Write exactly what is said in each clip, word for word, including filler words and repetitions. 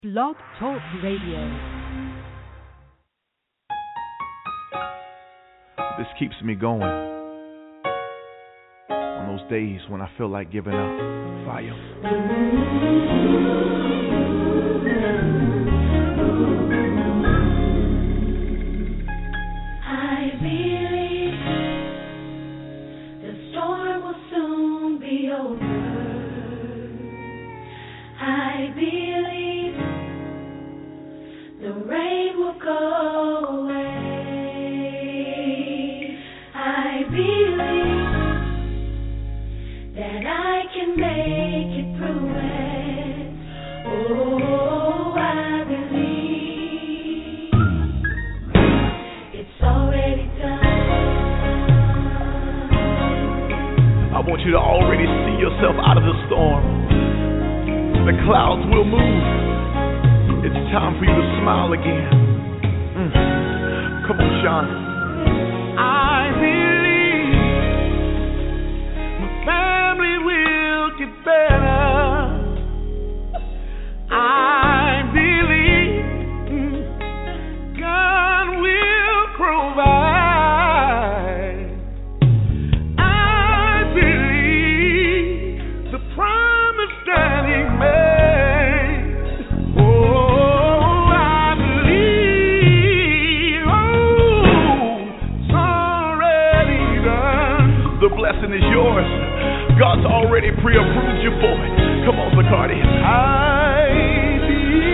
Blog Talk Radio. This keeps me going on those days when I feel like giving up. Fire. I believe the storm will soon be over. I believe the rain will go away. I believe that I can make it through it. Oh, I believe it's already done. I want you to already see yourself out of the storm. The clouds will move. It's time for you to smile again. Mm. Come on, Sean. I believe my family will get better. I believe mm, God will provide. I believe the promise that He made. The blessing is yours. God's already pre-approved you for it. Come on, Zacardi. I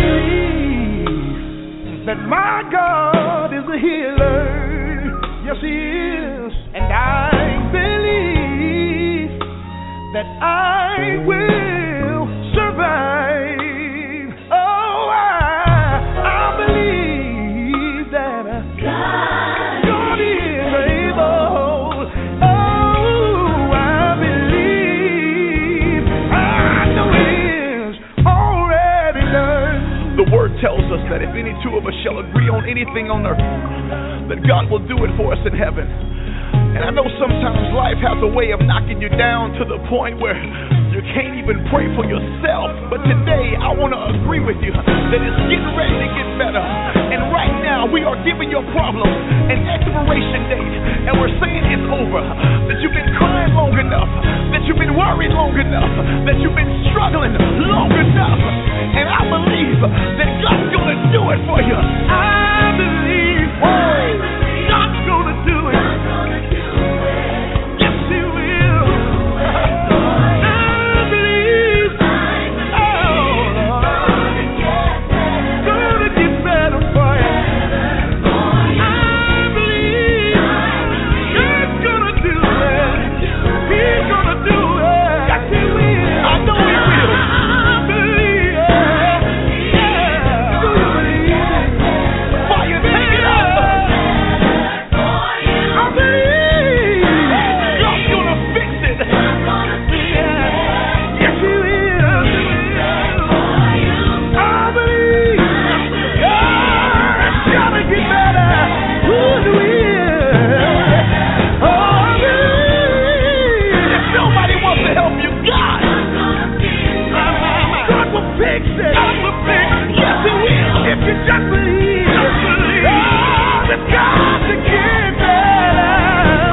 believe that my God is a healer. Yes, He is. And I believe that I will survive. Oh, I, I believe that God, God is able. The word tells us that if any two of us shall agree on anything on earth, that God will do it for us in heaven. And I know sometimes life has a way of knocking you down to the point where you can't even pray for yourself. But today I want to agree with you that it's getting ready to get better. And right now we are giving your problems an expiration date. And we're saying it's over. That you've been crying long enough. That you've been worried long enough. That you've been struggling long enough. And I believe that God's going to do it for you. I believe God's going to do it. Yes, He will. I believe oh, going to get better for you. I believe God's going to do it. He's going to do it. Yes, He will. I know He will. I believe fire, take it up. I believe God's gonna fix it. Yes, He will. I believe God's gonna get better. Ooh, He will. Oh, I believe if nobody wants to help you, God, God will fix it. God will fix it. Yes, He will. If you just believe, just believe. Oh, it's got to get better.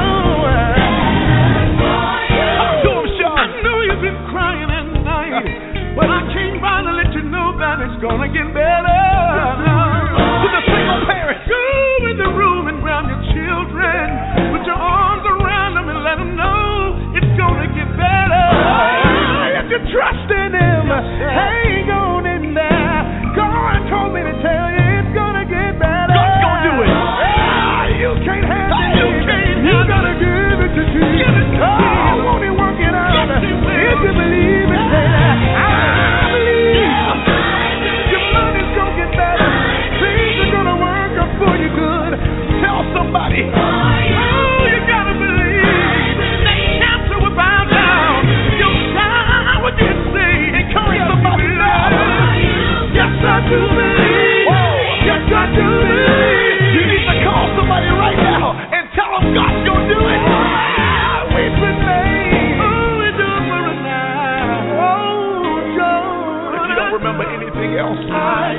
Talk to him, Sean. I know you've been crying at night, but I came by to let you know that it's gonna get better. To the single parents, go in the room and grab your children, put your arms around them and let them know it's gonna get better. If you trust in Him, hang on in there. God told me to tell you it's gonna get better. God's gonna do it. Ah, you can't handle it. You can't. You gotta give it to Jesus. Give it to oh, won't He work it out? Yes, He will. If you believe it, say that. I believe. Your money's gonna get better. Things are gonna work out for you good. Tell somebody. Oh, you gotta believe. That cancer will bow down. Your child will get saved. Encourage somebody. Yes, I do believe. Yes, I do believe. You need to call somebody right now and tell them God's gonna do it. We've been made. Oh, we do it for us now. Oh, John. If you don't remember anything else, I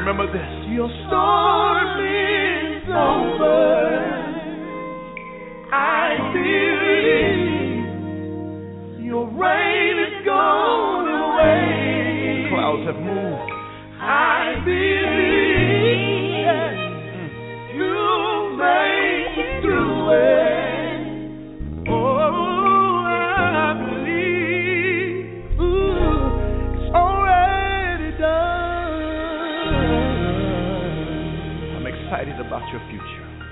Remember this. Your storm is over. I believe your rain is gone away. Clouds have moved. I believe you'll make it through it. Oh, I believe ooh, it's already done. I'm excited about your future.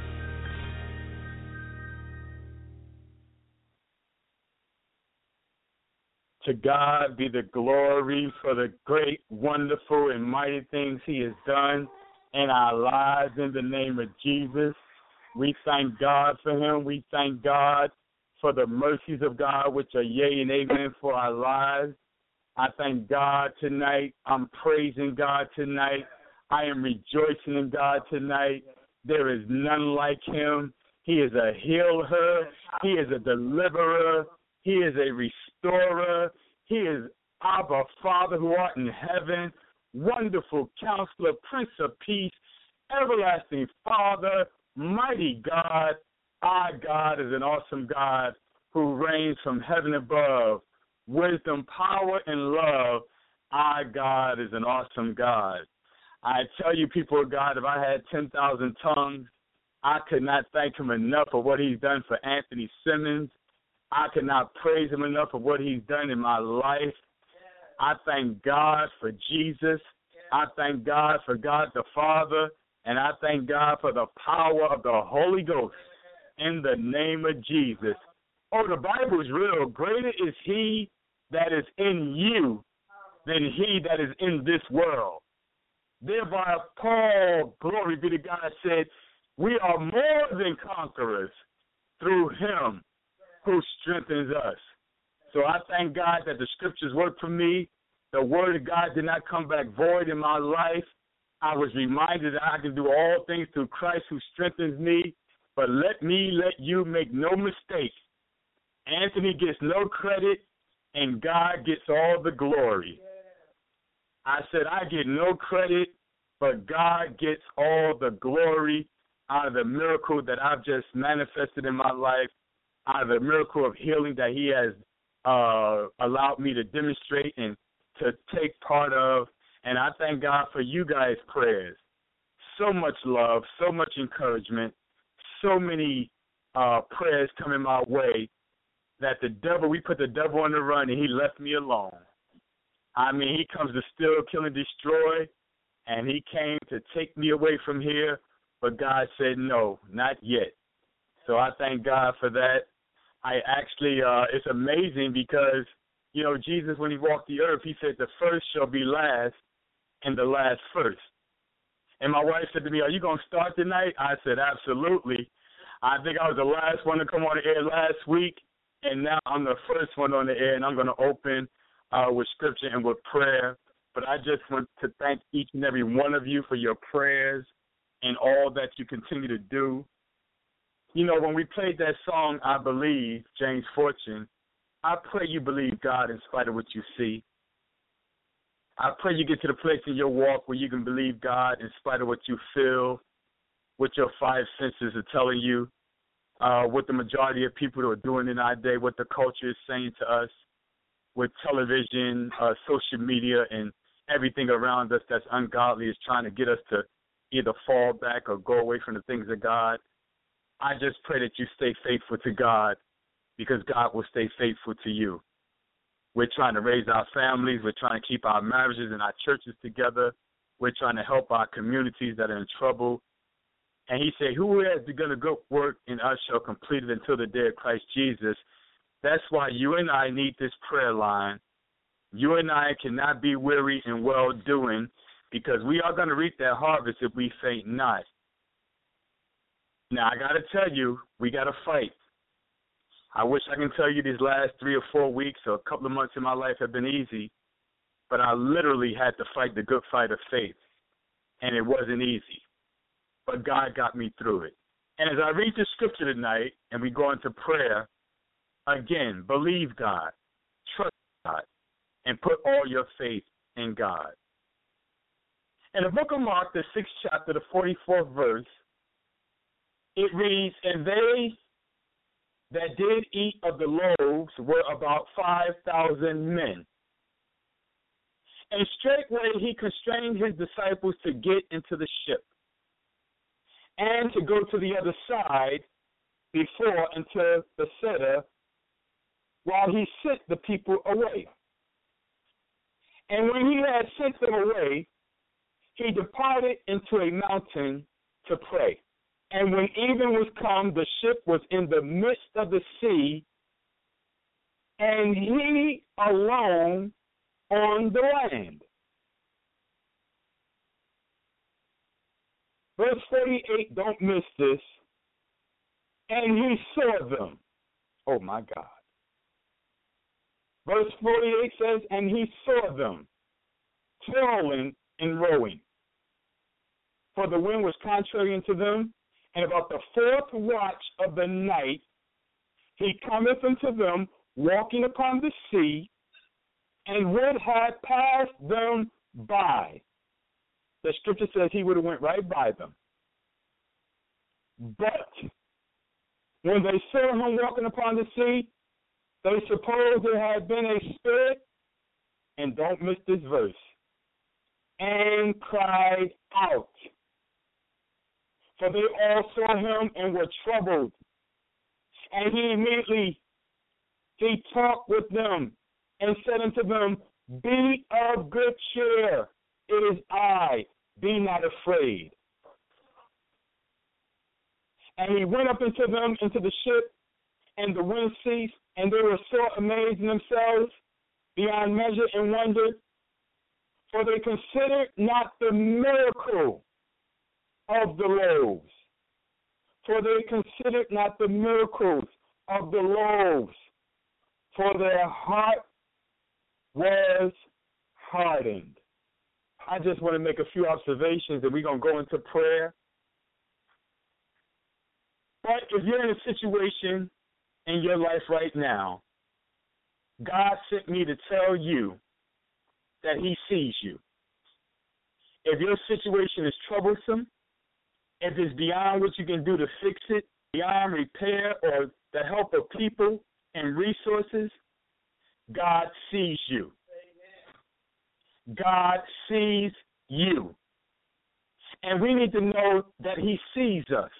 To God be the glory for the great, wonderful, and mighty things he has done in our lives in the name of Jesus. We thank God for him. We thank God for the mercies of God, which are yea and amen for our lives. I thank God tonight. I'm praising God tonight. I am rejoicing in God tonight. There is none like him. He is a healer. He is a deliverer. He is a restorer. He is Abba, Father, who art in heaven, wonderful counselor, Prince of Peace, everlasting Father, mighty God. Our God is an awesome God who reigns from heaven above. Wisdom, power, and love. Our God is an awesome God. I tell you, people of God, if I had ten thousand tongues, I could not thank him enough for what he's done for Anthony Simmons. I cannot praise him enough for what he's done in my life. I thank God for Jesus. I thank God for God the Father. And I thank God for the power of the Holy Ghost in the name of Jesus. Oh, the Bible is real. Greater is he that is in you than he that is in this world. Thereby, Paul, glory be to God, said, we are more than conquerors through him who strengthens us. So I thank God that the scriptures work for me. The word of God did not come back void in my life. I was reminded that I can do all things through Christ who strengthens me. But let me let you make no mistake. Anthony gets no credit, and God gets all the glory. I said I get no credit, but God gets all the glory out of the miracle that I've just manifested in my life, out of the miracle of healing that he has uh, allowed me to demonstrate and to take part of. And I thank God for you guys' prayers. So much love, so much encouragement, so many uh, prayers coming my way that the devil, we put the devil on the run and he left me alone. I mean, he comes to steal, kill, and destroy, and he came to take me away from here, but God said no, not yet. So I thank God for that. I actually, uh, it's amazing because, you know, Jesus, when he walked the earth, he said the first shall be last and the last first. And my wife said to me, are you going to start tonight? I said, absolutely. I think I was the last one to come on the air last week, and now I'm the first one on the air, and I'm going to open uh, with scripture and with prayer. But I just want to thank each and every one of you for your prayers and all that you continue to do. You know, when we played that song, I Believe, James Fortune, I pray you believe God in spite of what you see. I pray you get to the place in your walk where you can believe God in spite of what you feel, what your five senses are telling you, uh, what the majority of people are doing in our day, what the culture is saying to us, with television, uh, social media, and everything around us that's ungodly is trying to get us to either fall back or go away from the things of God. I just pray that you stay faithful to God because God will stay faithful to you. We're trying to raise our families. We're trying to keep our marriages and our churches together. We're trying to help our communities that are in trouble. And he said, who has begun a good work in us shall complete it until the day of Christ Jesus. That's why you and I need this prayer line. You and I cannot be weary in well-doing because we are going to reap that harvest if we faint not. Now, I got to tell you, we got to fight. I wish I can tell you these last three or four weeks or a couple of months in my life have been easy, but I literally had to fight the good fight of faith, and it wasn't easy. But God got me through it. And as I read the scripture tonight and we go into prayer, again, believe God, trust God, and put all your faith in God. In the book of Mark, the sixth chapter, the forty-fourth verse, it reads, and they that did eat of the loaves were about five thousand men. And straightway he constrained his disciples to get into the ship and to go to the other side before into Bethsaida, while he sent the people away. And when he had sent them away, he departed into a mountain to pray. And when even was come, the ship was in the midst of the sea, and he alone on the land. Verse forty-eight, don't miss this. And he saw them. Oh, my God. Verse forty-eight says, and he saw them toiling and rowing, for the wind was contrary unto them. And about the fourth watch of the night, he cometh unto them, walking upon the sea, and would have passed them by. The scripture says he would have went right by them. But when they saw him walking upon the sea, they supposed it had been a spirit, and don't miss this verse, and cried out. For they all saw him and were troubled. And he immediately, he talked with them and said unto them, be of good cheer, it is I, be not afraid. And he went up into them into the ship, and the wind ceased, and they were so amazed in themselves beyond measure and wonder, for they considered not the miracle of the loaves. For they considered not the miracles of the loaves, for their heart was hardened. I just want to make a few observations, and we're going to go into prayer. But if you're in a situation in your life right now, God sent me to tell you that he sees you. If your situation is troublesome, if it's beyond what you can do to fix it, beyond repair or the help of people and resources, God sees you. God sees you. And we need to know that he sees us.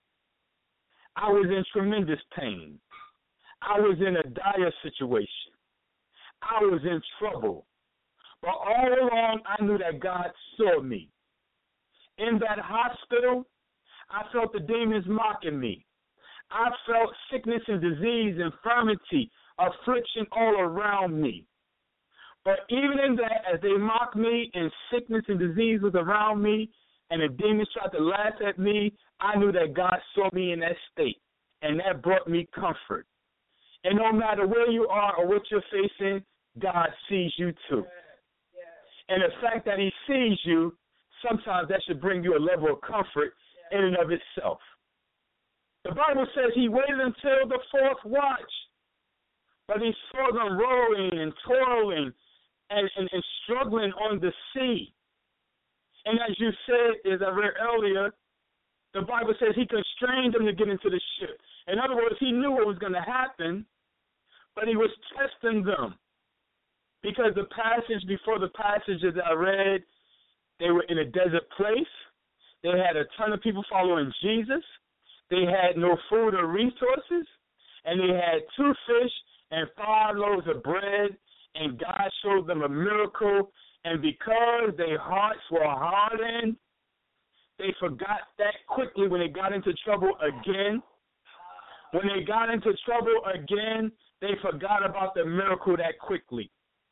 I was in tremendous pain. I was in a dire situation. I was in trouble. But all along, I knew that God saw me. In that hospital, I felt the demons mocking me. I felt sickness and disease, infirmity, affliction all around me. But even in that, as they mocked me and sickness and disease was around me and the demons tried to laugh at me, I knew that God saw me in that state, and that brought me comfort. And no matter where you are or what you're facing, God sees you too. And the fact that he sees you, sometimes that should bring you a level of comfort in and of itself. The Bible says he waited until the fourth watch, but he saw them rowing and toiling and, and, and struggling on the sea. And as you said, as I read earlier, the Bible says he constrained them to get into the ship. In other words, he knew what was going to happen, but he was testing them. Because the passage before the passage that I read, they were in a desert place. They had a ton of people following Jesus. They had no food or resources. And they had two fish and five loaves of bread. And God showed them a miracle. And because their hearts were hardened, they forgot that quickly when they got into trouble again. When they got into trouble again, they forgot about the miracle that quickly.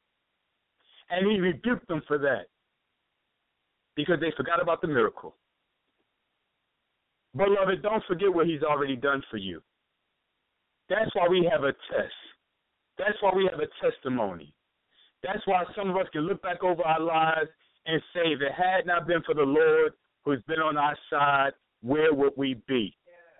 And he rebuked them for that because they forgot about the miracle. Beloved, don't forget what he's already done for you. That's why we have a test. That's why we have a testimony. That's why some of us can look back over our lives and say, if it had not been for the Lord who's been on our side, where would we be?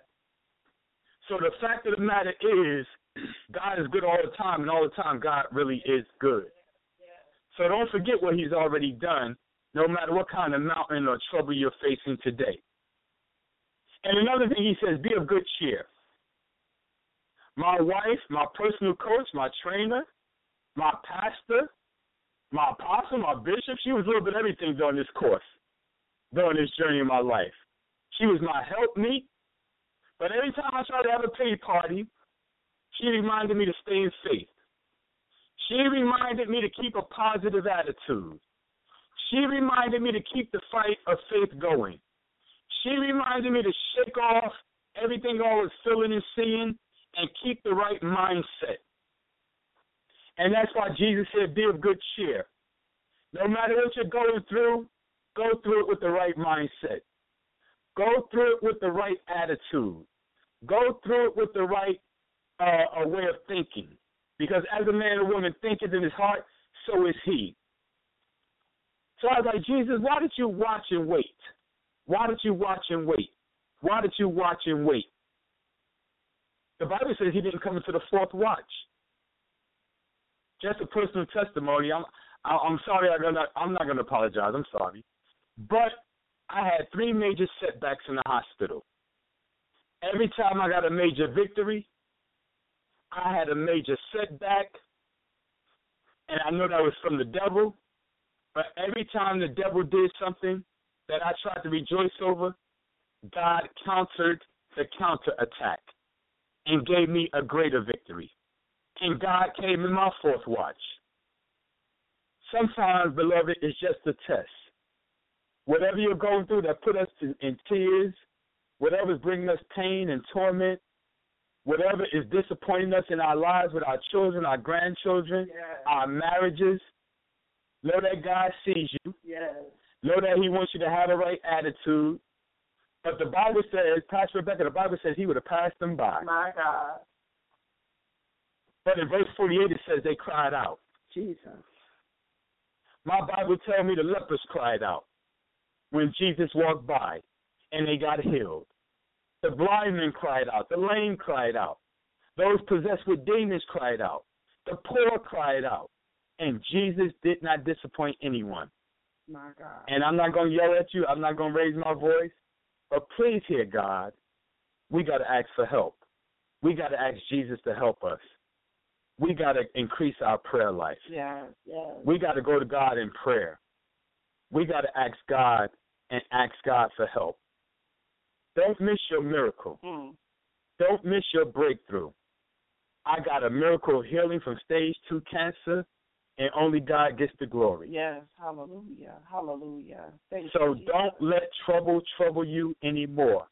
So the fact of the matter is, God is good all the time, and all the time God really is good. So don't forget what he's already done. no matter what kind of mountain or trouble you're facing today. And another thing he says, be of good cheer. My wife, my personal coach, my trainer, my pastor, my apostle, my bishop, she was a little bit of everything during this course, during this journey in my life. She was my helpmeet, but every time I tried to have a pity party, she reminded me to stay in faith. She reminded me to keep a positive attitude. She reminded me to keep the fight of faith going. She reminded me to shake off everything I was feeling and seeing and keep the right mindset. And that's why Jesus said, be of good cheer. No matter what you're going through, go through it with the right mindset. Go through it with the right attitude. Go through it with the right uh, a way of thinking. Because as a man or woman thinketh in his heart, so is he. So I was like, Jesus, why did you watch and wait? Why did you watch and wait? Why did you watch and wait? The Bible says he didn't come into the fourth watch. Just a personal testimony. I'm I'm sorry. I'm not, I'm not going to apologize. I'm sorry. But I had three major setbacks in the hospital. Every time I got a major victory, I had a major setback, and I know that was from the devil. But every time the devil did something that I tried to rejoice over, God countered the counterattack and gave me a greater victory. And God came in my fourth watch. Sometimes, beloved, it's just a test. Whatever you're going through that put us in, in tears, whatever's bringing us pain and torment, whatever is disappointing us in our lives with our children, our grandchildren, yes. our marriages, know that God sees you. Yes. Know that he wants you to have the right attitude. But the Bible says, Pastor Rebecca, the Bible says he would have passed them by. My God. But in verse forty-eight it says they cried out. Jesus. My Bible tells me the lepers cried out when Jesus walked by and they got healed. The blind men cried out. The lame cried out. Those possessed with demons cried out. The poor cried out. And Jesus did not disappoint anyone. My God. And I'm not going to yell at you. I'm not going to raise my voice. But please hear God. We got to ask for help. We got to ask Jesus to help us. We got to increase our prayer life. Yes, yes. We got to go to God in prayer. We got to ask God and ask God for help. Don't miss your miracle. Mm. Don't miss your breakthrough. I got a miracle of healing from stage two cancer, and only God gets the glory. Yes, hallelujah, hallelujah. Thank so you, don't let trouble trouble you anymore.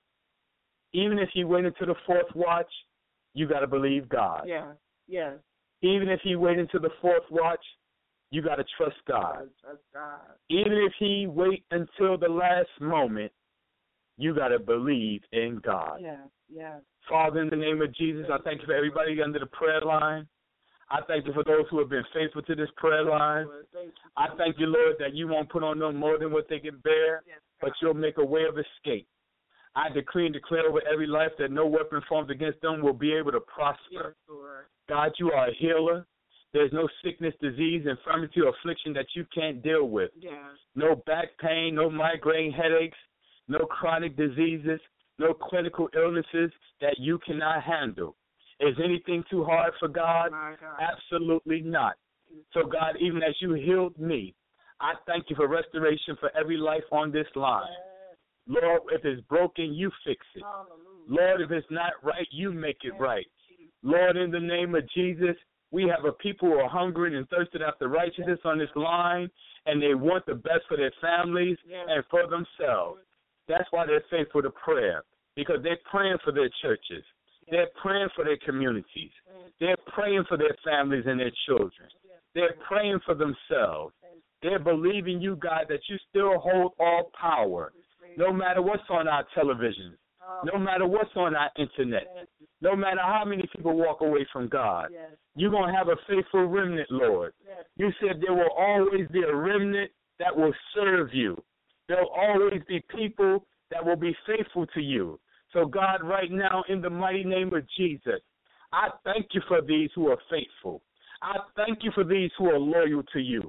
Even if you wait until the fourth watch, you got to believe God. Yes, yes. Even if he wait until the fourth watch, you got to trust God. Trust God. Even if he wait until the last moment, you got to believe in God. Yes, yes. Father, in the name of Jesus, I thank you for everybody under the prayer line. I thank you for those who have been faithful to this prayer line. I thank you, Lord, that you won't put on them more than what they can bear, but you'll make a way of escape. I decree and declare over every life that no weapon formed against them will be able to prosper. God, you are a healer. There's no sickness, disease, infirmity, or affliction that you can't deal with. Yes. No back pain, no migraine headaches, no chronic diseases, no clinical illnesses that you cannot handle. Is anything too hard for God? My God. Absolutely not. So, God, even as you healed me, I thank you for restoration for every life on this line. Lord, if it's broken, you fix it. Hallelujah. Lord, if it's not right, you make it right. Lord, in the name of Jesus, we have a people who are hungry and thirsted after righteousness on this line, and they want the best for their families yes. and for themselves. That's why they're faithful to prayer, because they're praying for their churches. They're praying for their communities. They're praying for their families and their children. They're praying for themselves. They're believing you, God, that you still hold all power, no matter what's on our televisions, no matter what's on our internet, no matter how many people walk away from God. You're going to have a faithful remnant, Lord. You said there will always be a remnant that will serve you. There will always be people that will be faithful to you. So, God, right now, in the mighty name of Jesus, I thank you for these who are faithful. I thank you for these who are loyal to you.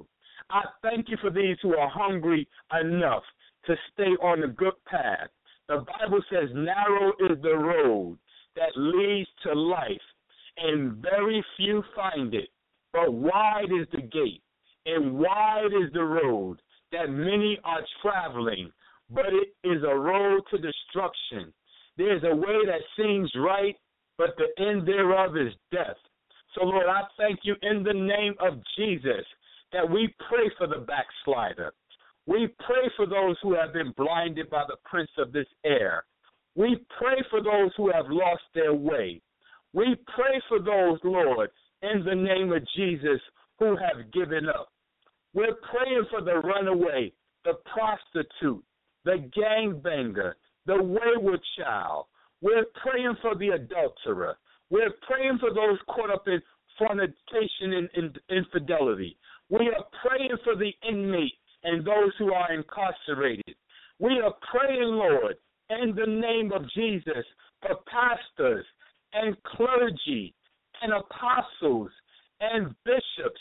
I thank you for these who are hungry enough to stay on the good path. The Bible says narrow is the road that leads to life, and very few find it. But wide is the gate, and wide is the road that many are traveling, but it is a road to destruction. There's a way that seems right, but the end thereof is death. So, Lord, I thank you in the name of Jesus that we pray for the backslider. We pray for those who have been blinded by the prince of this air. We pray for those who have lost their way. We pray for those, Lord, in the name of Jesus, who have given up. We're praying for the runaway, the prostitute, the gangbanger, the wayward child. We're praying for the adulterer. We're praying for those caught up in fornication and infidelity. We are praying for the inmate and those who are incarcerated. We are praying, Lord, in the name of Jesus, for pastors and clergy and apostles and bishops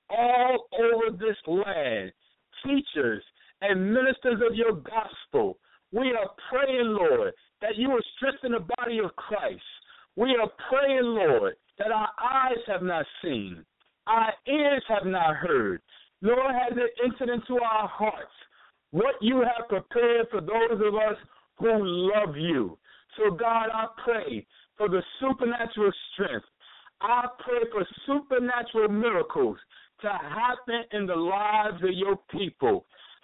all over this land, teachers and ministers of your gospel. We are praying, Lord, that you will strengthen the body of Christ. We are praying, Lord, that our eyes have not seen, our ears have not heard, nor has it entered into our hearts what you have prepared for those of us who love you. So, God, I pray for the supernatural strength. I pray for supernatural miracles to happen in the lives of your people.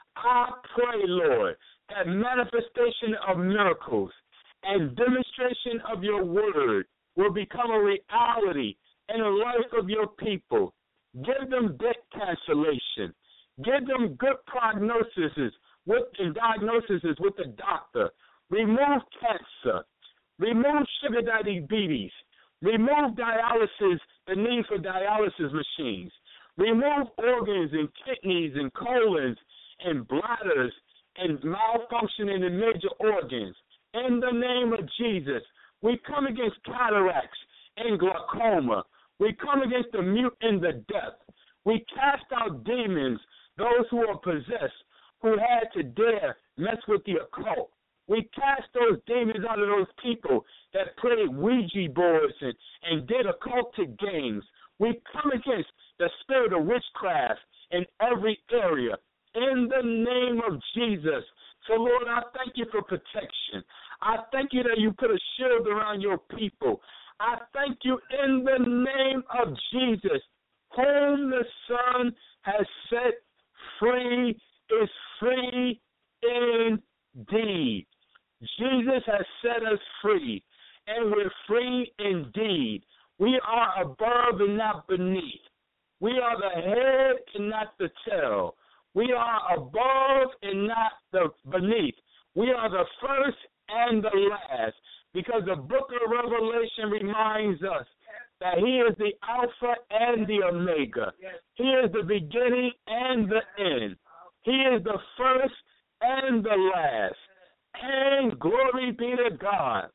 I pray, Lord, that manifestation of miracles and demonstration of your word will become a reality in the life of your people. Give them debt cancellation. Give them good prognoses with, and diagnoses with the doctor. Remove cancer. Remove sugar diabetes. Remove dialysis, the need for dialysis machines. Remove organs and kidneys and colons and bladders and malfunctioning in major organs. In the name of Jesus, we come against cataracts and glaucoma. We come against the mute and the deaf. We cast out demons, those who are possessed, who had to dare mess with the occult. We cast those demons out of those people that played Ouija boards and, and did occultic games. We come against the spirit of witchcraft in every area in the name of Jesus. So, Lord, I thank you for protection. I thank you that you put a shield around your people. I thank you in the name of Jesus, whom the Son has set free is free indeed. Jesus has set us free, and we're free indeed. We are above and not beneath. We are the head and not the tail. We are above and not the beneath. We are the first and the last, because the book of Revelation reminds us that he is the Alpha and the Omega. He is the beginning and the end. He is the first and the last. And glory be to God.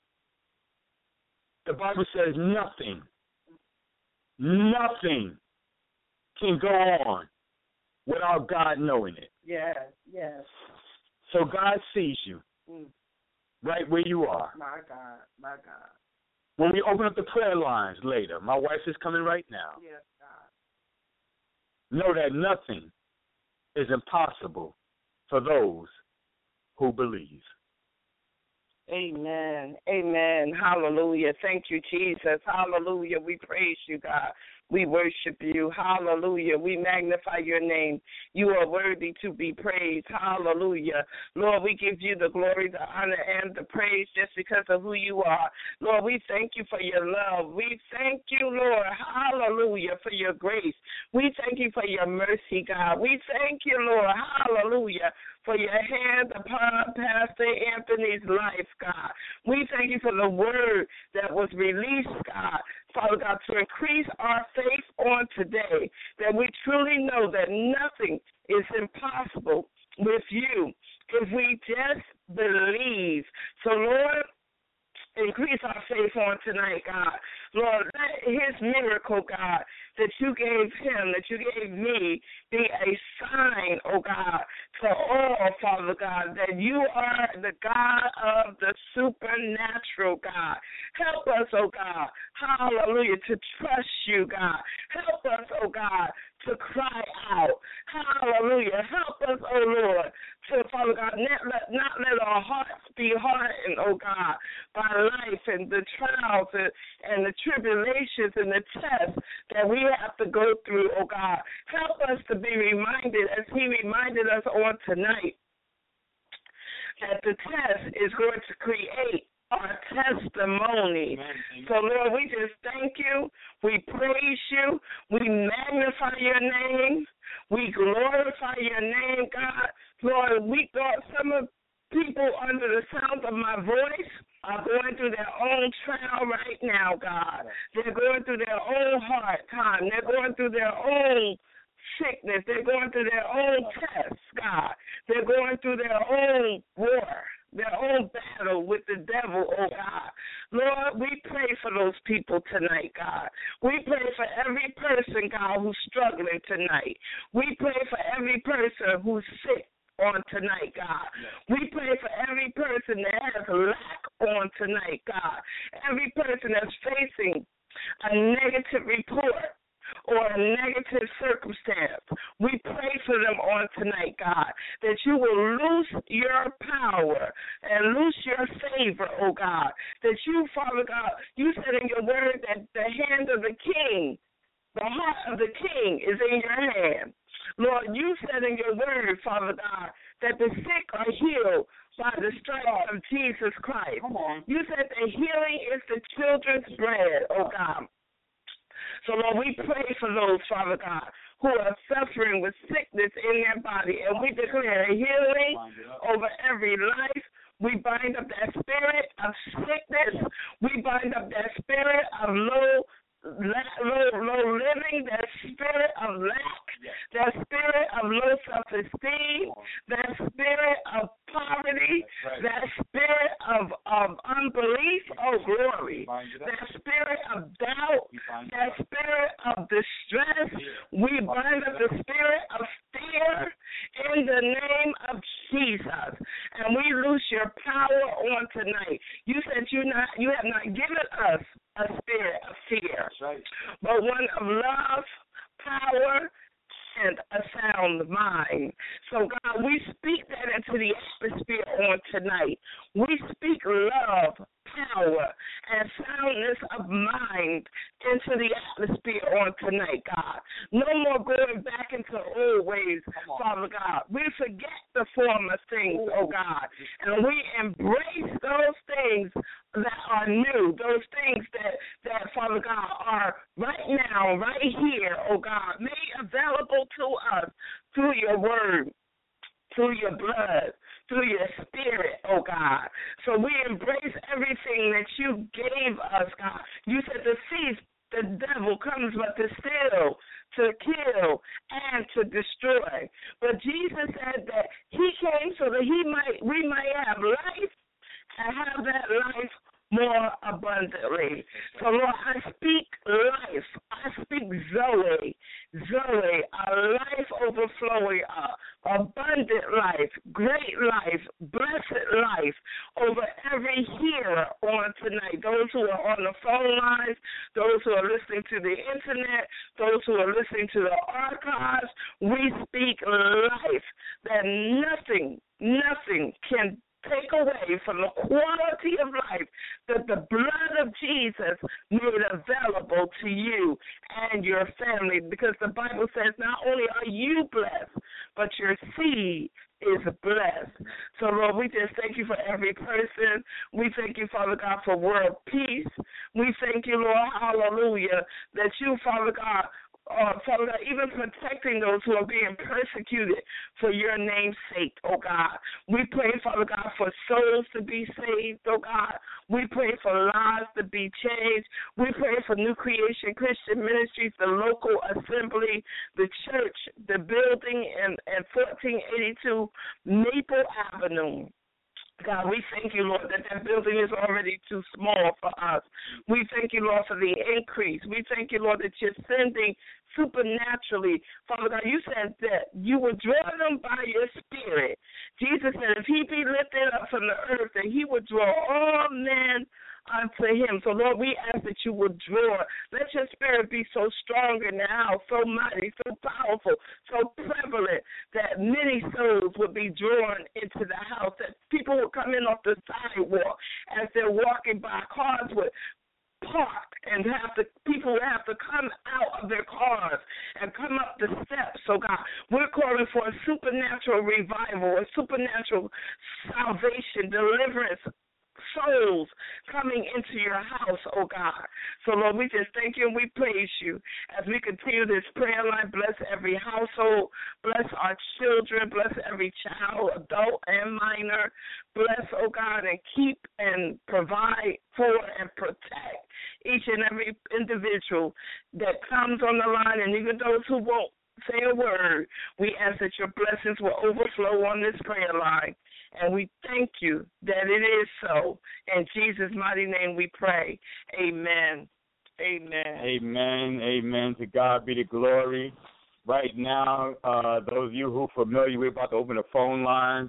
The Bible says nothing, nothing can go on without God knowing it. Yes, yes. So God sees you mm. right where you are. My God, my God. When we open up the prayer lines later, my wife is coming right now. Yes, God. Know that nothing is impossible for those who believe. Amen. Amen. Hallelujah. Thank you, Jesus. Hallelujah. We praise you, God. We worship you. Hallelujah. We magnify your name. You are worthy to be praised. Hallelujah. Lord, we give you the glory, the honor, and the praise just because of who you are. Lord, we thank you for your love. We thank you, Lord. Hallelujah, for your grace. We thank you for your mercy, God. We thank you, Lord. Hallelujah, for your hand upon Pastor Anthony's life, God. We thank you for the word that was released, God. Father God, to increase our faith on today, that we truly know that nothing is impossible with you if we just believe. So, Lord, increase our faith on tonight, God. Lord, let his miracle, God, that you gave him, that you gave me, be a sign, oh God, to all, Father God, that you are the God of the supernatural, God. Help us, oh God, hallelujah, to trust you, God. Help us, oh God, to cry out. Hallelujah. Help us, oh Lord, to, Father God, not let, not let our hearts be hardened, oh God, by life and the trials and, and the tribulations and the tests that we have to go through, oh God. Help us to be reminded, as he reminded us on tonight, that the test is going to create our testimony. Amen. So, Lord, we just thank you. We praise you. We magnify your name. We glorify your name, God. Lord, we thought some of people under the sound of my voice are going through their own trial right now, God. They're going through their own hard time. They're going through their own sickness. They're going through their own tests, God. They're going through their own war, their own battle with the devil, oh God. Lord, we pray for those people tonight, God. We pray for every person, God, who's struggling tonight. We pray for every person who's sick on tonight, God. We pray for every person that has lack on tonight, God. Every person that's facing a negative report or a negative circumstance. We pray for them on tonight, God, that you will loose your power and loose your favor, oh God, that you, Father God, you said in your word that the hand of the king, the heart of the king is in your hand. Lord, you said in your word, Father God, that the sick are healed by the stripes of Jesus Christ. You said that healing is the children's bread, oh God. So, Lord, we pray for those, Father God, who are suffering with sickness in their body, and we declare healing over every life. We bind up that spirit of sickness. We bind up that spirit of low Low, low living, that spirit of lack, that spirit of low self-esteem, that spirit of poverty, that spirit of, of unbelief, oh glory, that spirit of doubt, that spirit of distress. We bind up the spirit of fear in the name of Jesus, and we loose your power on tonight. You said you not, you have not given us a spirit of fear, right, but one of love, power, and a sound mind. So, God, we speak that into the atmosphere on tonight. We speak love, power, and soundness of mind into the atmosphere on tonight, God. No more going back into old ways, Father God. We forget the former things, oh God, and we embrace those things that are new, those things that, that, Father God, are right now, right here, oh God, made available to us through your word, through your blood, through your spirit, oh God. So we embrace everything that you gave us, God. You said the thief, the devil, comes but to steal, to kill, and to destroy. But Jesus said that he came so that he might, we might have life and have that life more abundantly. So, Lord, I speak life. I speak Zoe. Zoe, a life overflowing, uh, abundant life, great life, blessed life over every hearer on tonight. Those who are on the phone lines, those who are listening to the internet, those who are listening to the archives, we speak life, that nothing, nothing can take away from the quality of life that the blood of Jesus made available to you and your family, because the Bible says not only are you blessed, but your seed is blessed. So, Lord, we just thank you for every person. We thank you, Father God, for world peace. We thank you, Lord, hallelujah, that you, Father God, Uh, Father God, even protecting those who are being persecuted for your name's sake, oh God. We pray, Father God, for souls to be saved, oh God. We pray for lives to be changed. We pray for New Creation Christian Ministries, the local assembly, the church, the building in, in fourteen eighty-two Maple Avenue. God, we thank you, Lord, that that building is already too small for us. We thank you, Lord, for the increase. We thank you, Lord, that you're sending supernaturally. Father God, you said that you would draw them by your spirit. Jesus said if he be lifted up from the earth, that he would draw all men unto him. So, Lord, we ask that you would draw. Let your spirit be so strong now, so mighty, so powerful, so prevalent that many souls would be drawn into the house, that people would come in off the sidewalk as they're walking by. Cars would park and have to, people would have to come out of their cars and come up the steps. So, God, we're calling for a supernatural revival, a supernatural salvation, deliverance, souls coming into your house, oh God. So, Lord, we just thank you and we praise you as we continue this prayer line. Bless every household. Bless our children. Bless every child, adult and minor. Bless, oh God, and keep and provide for and protect each and every individual that comes on the line, and even those who won't say a word. We ask that your blessings will overflow on this prayer line. And we thank you that it is so. In Jesus' mighty name we pray. Amen. Amen. Amen. Amen. To God be the glory. Right now, uh, those of you who are familiar, we're about to open the phone lines.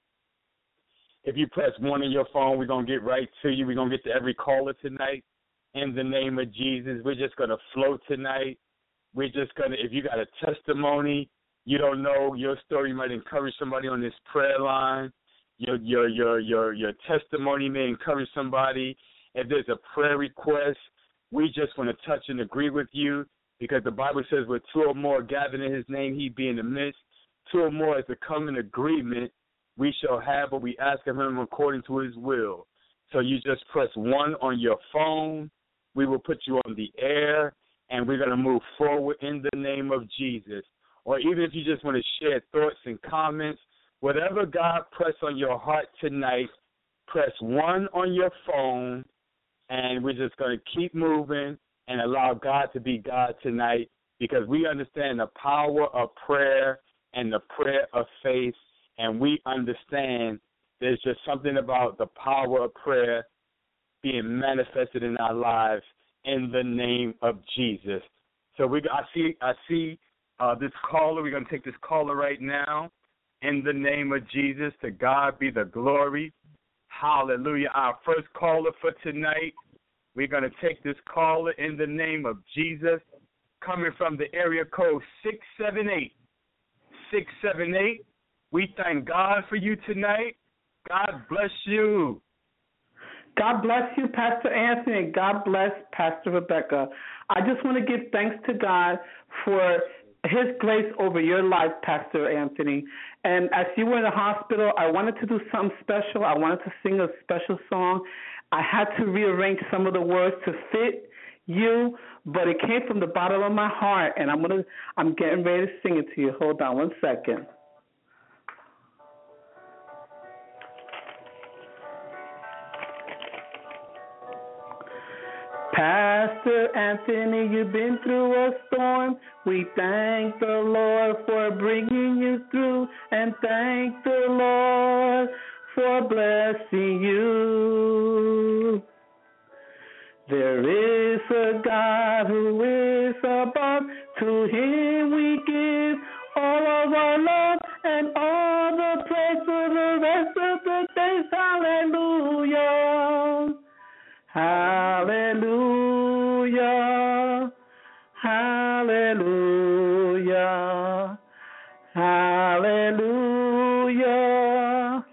If you press one on your phone, we're going to get right to you. We're going to get to every caller tonight. In the name of Jesus, we're just going to flow tonight. We're just going to, if you got a testimony, you don't know, your story might encourage somebody on this prayer line. Your your your your your testimony may encourage somebody. If there's a prayer request, we just want to touch and agree with you, because the Bible says where two or more gathered in his name, he be in the midst. Two or more is to come in agreement, we shall have what we ask of him according to his will. So you just press one on your phone. We will put you on the air, and we're going to move forward in the name of Jesus. Or even if you just want to share thoughts and comments, whatever God press on your heart tonight, press one on your phone, and we're just going to keep moving and allow God to be God tonight, because we understand the power of prayer and the prayer of faith, and we understand there's just something about the power of prayer being manifested in our lives in the name of Jesus. So we, I see, I see uh, this caller. We're going to take this caller right now. In the name of Jesus, to God be the glory. Hallelujah. Our first caller for tonight, we're going to take this caller in the name of Jesus, coming from the area code six seven eight. six seven eight. We thank God for you tonight. God bless you. God bless you, Pastor Anthony, and God bless Pastor Rebecca. I just want to give thanks to God for his grace over your life, Pastor Anthony. And as you were in the hospital, I wanted to do something special. I wanted to sing a special song. I had to rearrange some of the words to fit you, but it came from the bottom of my heart, and I'm gonna, I'm getting ready to sing it to you. Hold on one second. Pastor Anthony, you've been through a storm. We thank the Lord for bringing you through, and thank the Lord for blessing you. There is a God who is above. To him we give all of our love and all the praise for the rest of the days. Hallelujah. Hallelujah, hallelujah, hallelujah,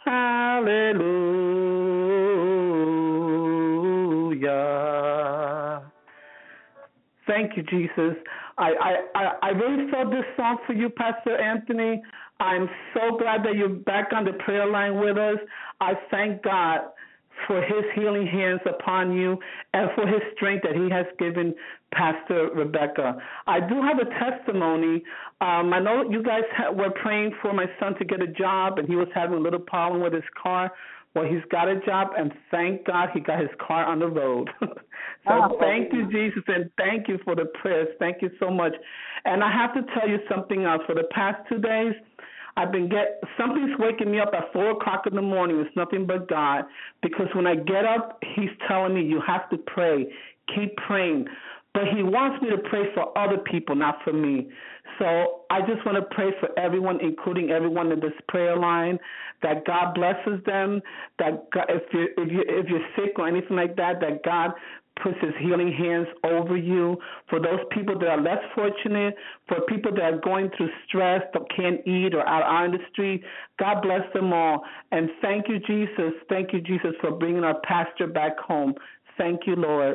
hallelujah. Thank you, Jesus. I, I, I really felt this song for you, Pastor Anthony. I'm so glad that you're back on the prayer line with us. I thank God for his healing hands upon you and for his strength that he has given Pastor Rebecca. I do have a testimony. Um, I know you guys ha- were praying for my son to get a job, and he was having a little problem with his car. Well, he's got a job, and thank God he got his car on the road. so oh, thank you, Jesus, and thank you for the prayers. Thank you so much. And I have to tell you something else. For the past two days, I've been get something's waking me up at four o'clock in the morning. It's nothing but God, because when I get up, He's telling me you have to pray, keep praying. But He wants me to pray for other people, not for me. So I just want to pray for everyone, including everyone in this prayer line, that God blesses them. That God, if you if you if you're sick or anything like that, that God puts His healing hands over you. For those people that are less fortunate, for people that are going through stress, that can't eat or are out on the street, God bless them all. And thank you, Jesus. Thank you, Jesus, for bringing our pastor back home. Thank you, Lord.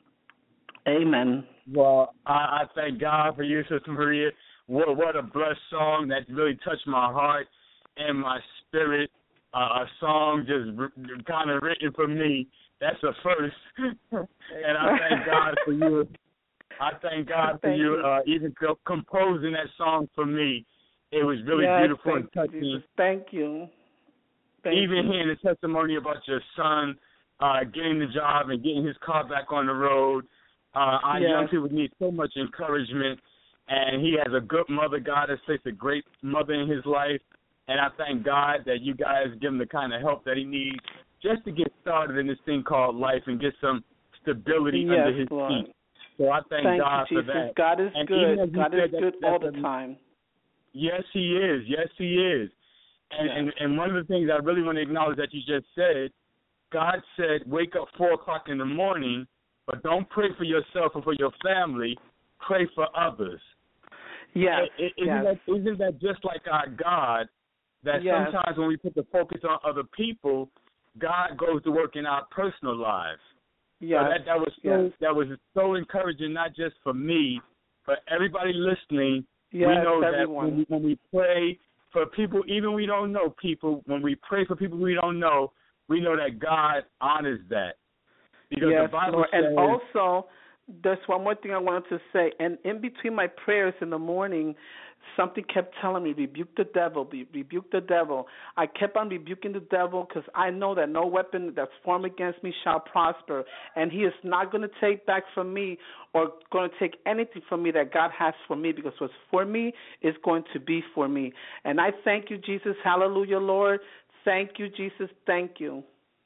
Amen. Well, I, I thank God for you, Sister Maria. What, what a blessed song that really touched my heart and my spirit. Uh, a song just r- kind of written for me. That's a first. And I thank God for you. I thank God for thank you, you. Uh, even co- composing that song for me. It was really yes, beautiful and thank touching. You, thank you. Thank even you. hearing the testimony about your son uh, getting the job and getting his car back on the road. Uh, our yes. young people need so much encouragement, and he has a good mother. God has placed a great mother in his life, and I thank God that you guys give him the kind of help that he needs just to get started in this thing called life and get some stability yes, under his Lord. feet. So I thank, thank God you, for Jesus. that. God is and good. God is that, good that, all that, the time. Yes, he is. Yes, he is. And, yes. and and one of the things I really want to acknowledge that you just said, God said, wake up four o'clock in the morning, but don't pray for yourself or for your family. Pray for others. Yes. Isn't, yes. that, isn't that just like our God, that yes. sometimes when we put the focus on other people, God goes to work in our personal lives. Yes. So that, that was so yes. that was so encouraging, not just for me, but everybody listening. Yes, we know everyone. that when we, when we pray for people, even we don't know people, when we pray for people we don't know, we know that God honors that. Because yes, the Bible Lord. says, and also, there's one more thing I wanted to say. And in between my prayers in the morning, something kept telling me, rebuke the devil, be, rebuke the devil. I kept on rebuking the devil because I know that no weapon that's formed against me shall prosper. And he is not going to take back from me or going to take anything from me that God has for me, because what's for me is going to be for me. And I thank you, Jesus. Hallelujah, Lord. Thank you, Jesus. Thank you.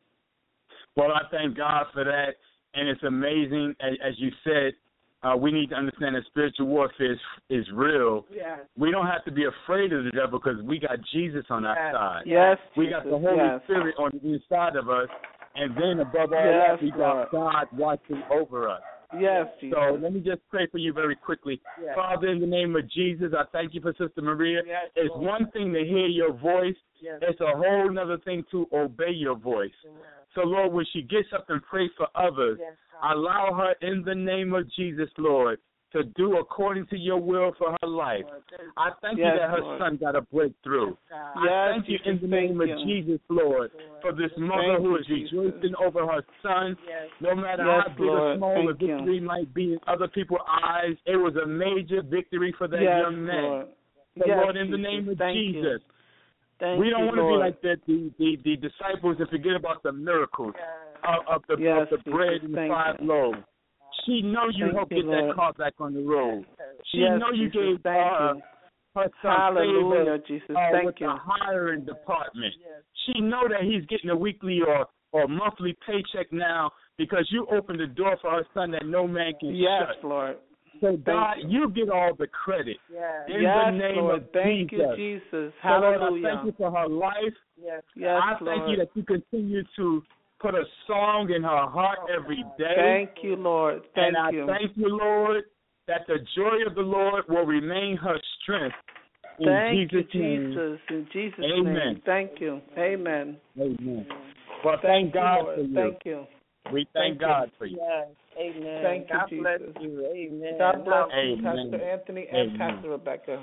Well, I thank God for that. And it's amazing, as, as you said, Uh, we need to understand that spiritual warfare is, is real. Yes. We don't have to be afraid of the devil because we got Jesus on our Yes. side. Yes. We got the Holy yes. Spirit on the inside of us. And then above all yes, that, we got God watching over us. Yes, Jesus. So let me just pray for you very quickly. Yes. Father, in the name of Jesus, I thank you for Sister Maria. Yes, it's Lord. one thing to hear your voice. Yes. It's a whole other thing to obey your voice. Yes. So, Lord, when she gets up and prays for others, Yes, allow her in the name of Jesus, Lord, to do according to your will for her life. I thank yes, you that her Lord. son got a breakthrough. God. Yes, I thank you in the name thank of you. Jesus, Lord, for this mother Thank who you, is Jesus. rejoicing over her son. Yes. No matter Yes, how big Lord. or small the Thank you. victory might be in other people's eyes, it was a major victory for that yes, young man. Lord. So, yes, Lord, in the Jesus. name of Thank Jesus, you. Thank we don't you, want to Lord. be like the, the, the, the disciples and forget about the miracles of, of the, Yes, of the bread Jesus. and the Thank five you. loaves. She know you Thank helped you, get that Lord. car back on the road. She Yes, know you Jesus. gave Thank uh, you. her son Hallelujah, favor Jesus. uh, Thank with you. the hiring department. She know that he's getting a weekly or, or monthly paycheck now because you opened the door for her son that no man can Yes, shut. Lord. So, God, you. you get all the credit. Yes. In yes, the name Lord. of Thank Jesus. you, Jesus. So, Lord, Hallelujah. I thank you for her life. Yes. Yes, I thank Lord. you that you continue to put a song in her heart every day. Thank you, Lord. Thank and I you. thank you, Lord, that the joy of the Lord will remain her strength. In Thank Jesus' you, name. Jesus. In Jesus' Amen. name. Thank you. Amen. Amen. Well, thank God Lord. for you. Thank you. We thank, Thank God you. for you. Yes. Amen. Thank you, God bless Jesus. you. Amen. God bless you, Amen. Pastor Anthony and Amen. Pastor Rebecca.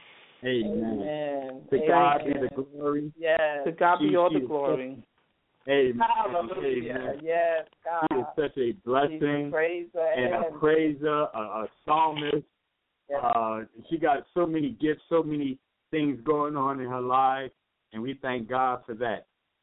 Amen. Amen. To God Amen. be the glory. Yes. To God be She- all she the is glory. Amen. Hallelujah. Amen. Yes, God. She is such a blessing Praise her and a and praiser, a, a psalmist. yes. Uh, she got so many gifts, so many things going on in her life, and we thank God for that.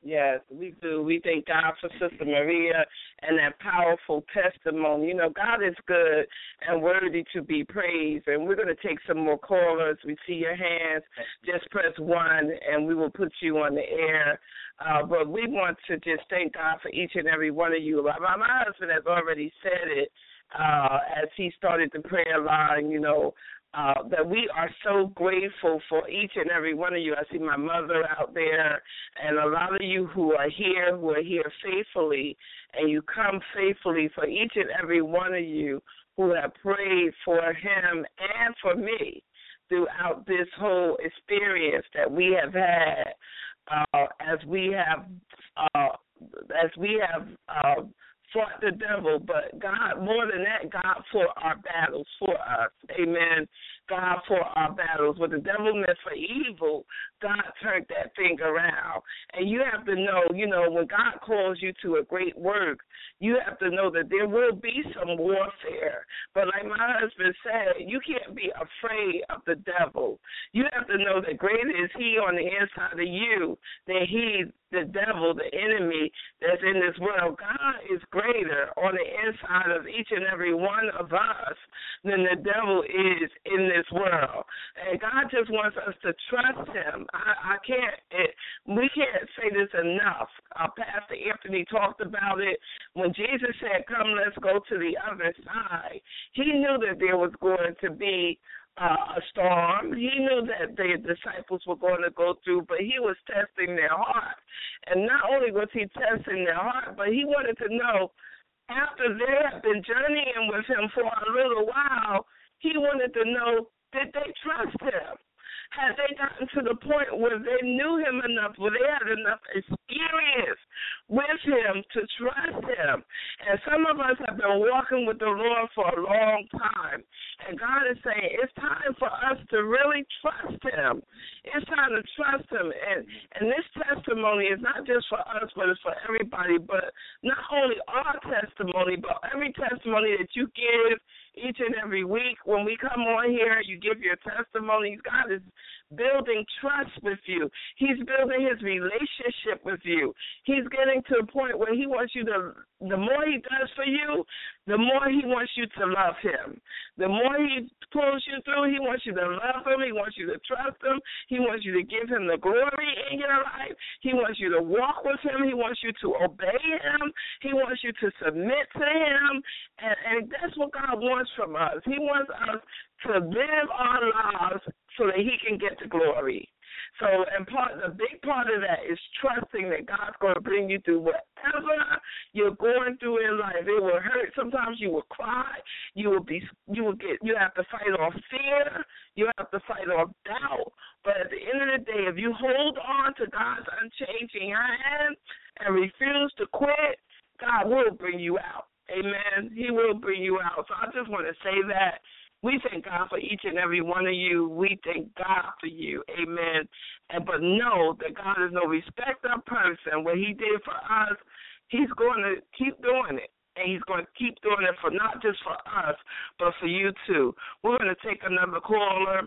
Yes, we do. We thank God for Sister Maria and that powerful testimony. You know, God is good and worthy to be praised. And we're going to take some more callers. We see your hands. Just press one, and we will put you on the air. Uh, but we want to just thank God for each and every one of you. My, my husband has already said it uh, as he started the prayer line, you know, Uh, that we are so grateful for each and every one of you. I see my mother out there, and a lot of you who are here, who are here faithfully, and you come faithfully for each and every one of you who have prayed for him and for me throughout this whole experience that we have had uh, as we have uh, as we have uh, fought the devil, but God, more than that, God fought our battles for us. Amen. God fought our battles. What the devil meant for evil, God turned that thing around. And you have to know, you know, when God calls you to a great work, you have to know that there will be some warfare. But like my husband said, you can't be afraid of the devil. You have to know that greater is he on the inside of you than he, the devil, the enemy that's in this world. God is greater on the inside of each and every one of us than the devil is in this world. And God just wants us to trust him. I, I can't, it, we can't say this enough. Uh, Pastor Anthony talked about it. When Jesus said, come, let's go to the other side, he knew that there was going to be Uh, a storm. He knew that the disciples were going to go through, but he was testing their heart. And not only was he testing their heart, but he wanted to know, after they had been journeying with him for a little while, he wanted to know, did they trust him? Had they gotten to the point where they knew him enough, where they had enough experience with him to trust him? And some of us have been walking with the Lord for a long time. And God is saying it's time for us to really trust him. It's time to trust him. And, and this testimony is not just for us, but it's for everybody. But not only our testimony, but every testimony that you give each and every week. When we come on here, you give your testimonies. God is building trust with you. He's building his relationship with you. He's getting to a point where he wants you to, the more he does for you, the more he wants you to love him. The more he pulls you through, he wants you to love him. He wants you to trust him. He wants you to give him the glory in your life. He wants you to walk with him. He wants you to obey him. He wants you to submit to him. And, and that's what God wants from us. He wants us to live our lives so that he can get the glory. So, and part, the big part of that is trusting that God's going to bring you through whatever you're going through in life. It will hurt. Sometimes you will cry. You will be. You will get. You have to fight off fear. You have to fight off doubt. But at the end of the day, if you hold on to God's unchanging hand and refuse to quit, God will bring you out. Amen. He will bring you out. So I just want to say that. We thank God for each and every one of you. We thank God for you. Amen. And but know that God is no respecter of person. What he did for us, he's going to keep doing it. And he's going to keep doing it for not just for us, but for you too. We're going to take another caller.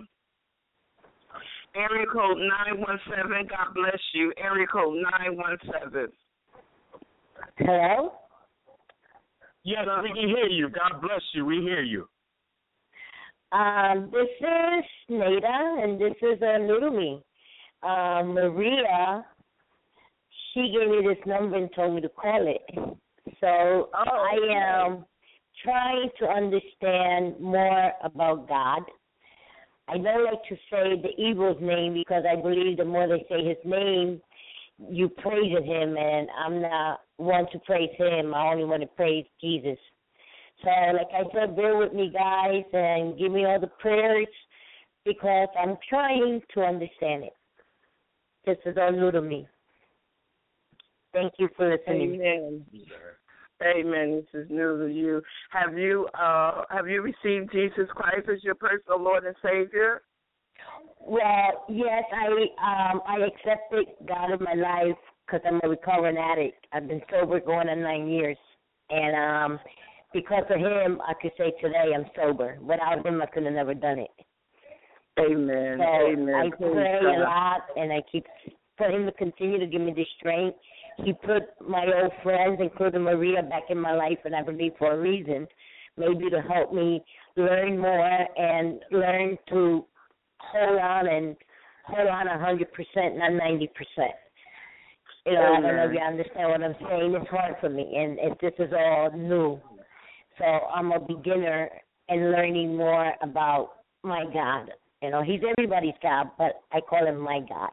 Area code nine one seven. God bless you. Area code nine one seven. Hello? Yes, we can hear you. God bless you. We hear you. Um, this is Nada, and this is uh, Little Me. Uh, Maria, she gave me this number and told me to call it. So oh, I am trying to understand more about God. I don't like to say the evil's name because I believe the more they say his name, you praise him, and I'm not one to praise him. I only want to praise Jesus. So, like I said, bear with me, guys, and give me all the prayers because I'm trying to understand it. This is all new to me. Thank you for listening. Amen. Amen. This is new to you. Have you uh, have you received Jesus Christ as your personal Lord and Savior? Well, yes, I um, I accepted God in my life because I'm a recovering addict. I've been sober going on nine years, and um. because of him, I could say today I'm sober. Without him, I could have never done it. Amen. So Amen. I pray a lot, and I keep for him to continue to give me the strength. He put my old friends, including Maria, back in my life, and I believe for a reason, maybe to help me learn more and learn to hold on and hold on one hundred percent, not ninety percent. You know, I don't know if you understand what I'm saying. It's hard for me, and it, this is all new. So I'm a beginner in learning more about my God. You know, he's everybody's God, but I call him my God.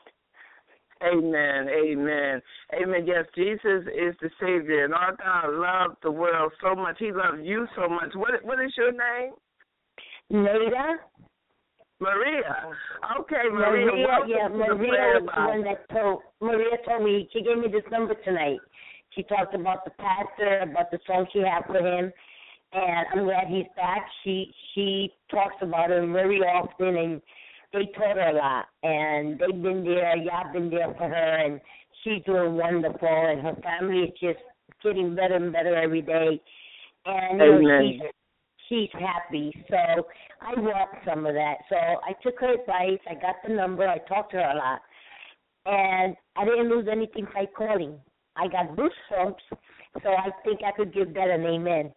Amen, amen, amen. Yes, Jesus is the Savior, and our God loved the world so much. He loved you so much. What What is your name? Nada. Maria. Okay, Maria. Maria, yeah, to Maria was the one that told, Maria told me, she gave me this number tonight. She talked about the pastor, about the song she had for him, and I'm glad he's back. She she talks about him very often, and they taught her a lot, and they've been there, y'all been there for her, and she's doing wonderful, and her family is just getting better and better every day. And you know, she's, she's happy, so I want some of that. So I took her advice, I got the number, I talked to her a lot, and I didn't lose anything by calling. I got goosebumps, so I think I could give that an amen.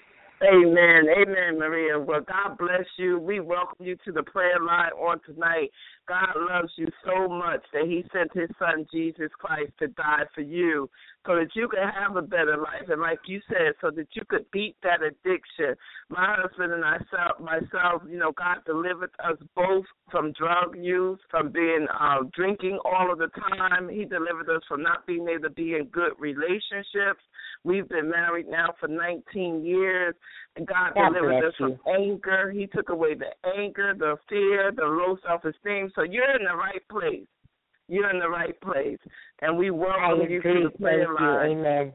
Amen. Amen, Maria. Well, God bless you. We welcome you to the prayer line on tonight. God loves you so much that he sent his son, Jesus Christ, to die for you so that you can have a better life. And like you said, so that you could beat that addiction. My husband and I, myself, you know, God delivered us both from drug use, from being uh, drinking all of the time. He delivered us from not being able to be in good relationships. We've been married now for nineteen years, and God, God delivered us from anger. He took away the anger, the fear, the low self-esteem. So you're in the right place. You're in the right place. And we welcome you to the prayer line. Amen.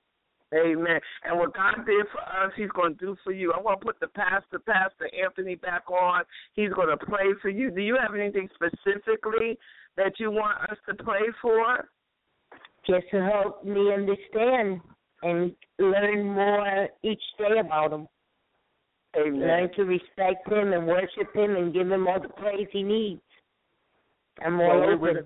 Amen. And what God did for us, he's going to do for you. I want to put the pastor, Pastor Anthony, back on. He's going to pray for you. Do you have anything specifically that you want us to pray for? Just to help me understand and learn more each day about him. Amen. Learn to respect him and worship him and give him all the praise he needs. I'm more well, open.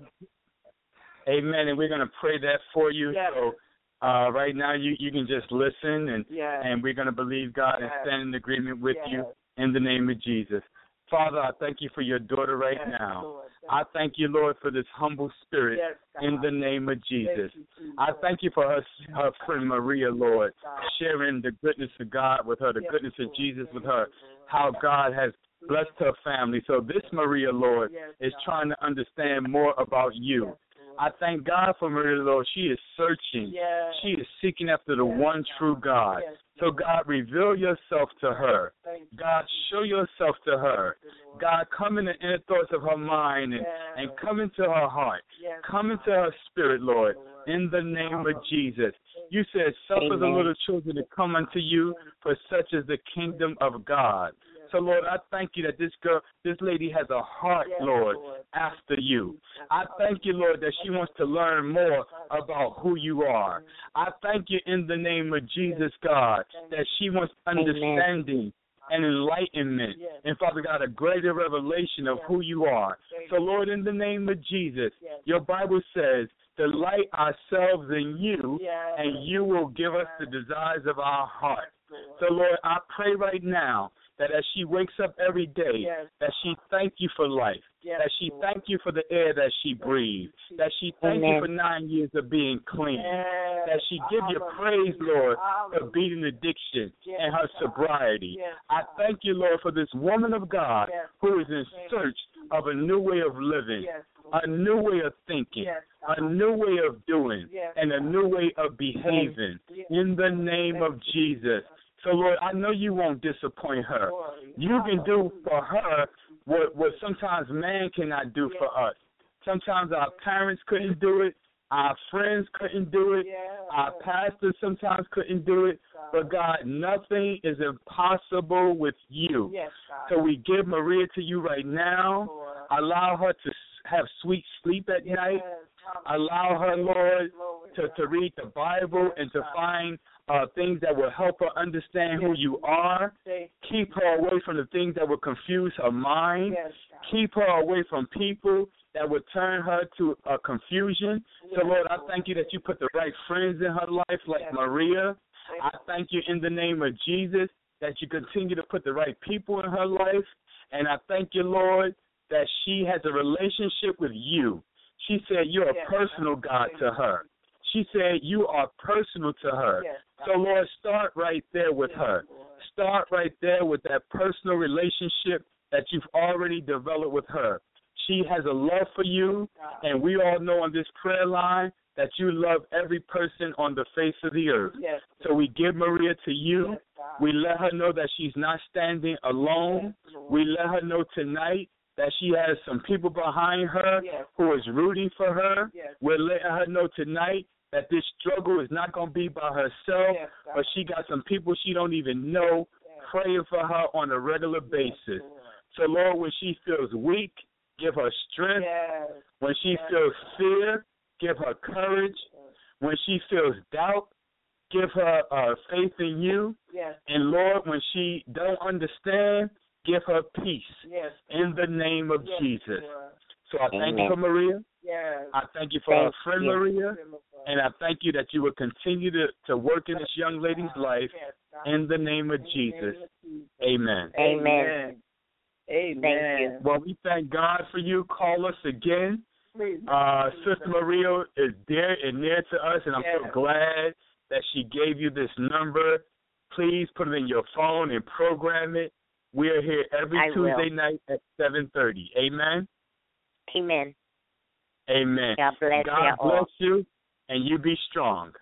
Amen. And we're going to pray that for you. Yes. So uh, right now you, you can just listen, and yes. and we're going to believe God yes. and stand in agreement with yes. you in the name of Jesus. Father, I thank you for your daughter right yes, now. Lord. I thank you, Lord, for this humble spirit yes, in the name of Jesus. You, Jesus. I thank you for her, her friend Maria, Lord, sharing the goodness of God with her, the yes, goodness of Lord. Jesus with her, how God has blessed her family. So this Maria, Lord, yes, is trying to understand more about you. Yes, I thank God for Maria, Lord. She is searching. yes. She is seeking after the yes, one true God. Yes. So, God, reveal yourself to her. God, show yourself to her. God, come in the inner thoughts of her mind and, yes. and come into her heart. Yes. Come into her spirit, Lord, in the name of Jesus. You said, suffer the little children to come unto you, for such is the kingdom of God. So, Lord, I thank you that this girl, this lady has a heart, yes, Lord, Lord, after you. I thank you, Lord, that she wants to learn more about who you are. I thank you in the name of Jesus, God, that she wants understanding and enlightenment. And, Father God, a greater revelation of who you are. So, Lord, in the name of Jesus, your Bible says, delight ourselves in you, and you will give us the desires of our heart. So, Lord, I pray right now that as she wakes up every day, yes. that she thank you for life, yes. that she thank you for the air that she breathes, that she thank Amen. you for nine years of being clean, yes. that she give you praise, Lord, for beating addiction yes. and her sobriety. Yes. I thank you, Lord, for this woman of God yes. who is in search of a new way of living, yes. a new way of thinking, yes. a new way of doing, yes. and a new way of behaving yes. in the name of Jesus. So, Lord, I know you won't disappoint her. You can do for her what, what sometimes man cannot do for us. Sometimes our parents couldn't do it. Our friends couldn't do it. Our pastors sometimes couldn't do it. But, God, nothing is impossible with you. So we give Maria to you right now. Allow her to have sweet sleep at night. Allow her, Lord, to, to read the Bible and to find uh, things that will help her understand who you are. Keep her away from the things that will confuse her mind. Keep her away from people that would turn her to a confusion. So, Lord, I thank you that you put the right friends in her life, like Maria. I thank you in the name of Jesus that you continue to put the right people in her life. And I thank you, Lord, that she has a relationship with you. She said you're a personal God to her. She said you are personal to her. So, Lord, start right there with her. Start right there with that personal relationship that you've already developed with her. She has a love for you, and we all know on this prayer line that you love every person on the face of the earth. Yes. So we give Maria to you. Yes, we let her know that she's not standing alone. Yes, we let her know tonight that she has some people behind her yes. who is rooting for her. Yes. We're letting her know tonight that this struggle is not going to be by herself, yes, but she got some people she don't even know yes. praying for her on a regular basis. Yes, so, Lord, when she feels weak, give her strength. Yes. When she yes. feels fear, give her courage. When she feels doubt, give her uh, faith in you. Yes. And, Lord, when she don't understand, give her peace. Yes. In the name of yes. Jesus. So I thank Amen. you for Maria. Yes. I thank you for thank our friend you. Maria. And I thank you that you will continue to, to work in this young lady's life in the name of Jesus. Amen. Amen. Amen. Thank you. Well, we thank God for you. Call us again. Uh, Sister Maria is dear and near to us, and I'm yes. so glad that she gave you this number. Please put it in your phone and program it. We are here every I Tuesday will. night at seven thirty. Amen? Amen. Amen. God bless God you bless all. you, and you be strong.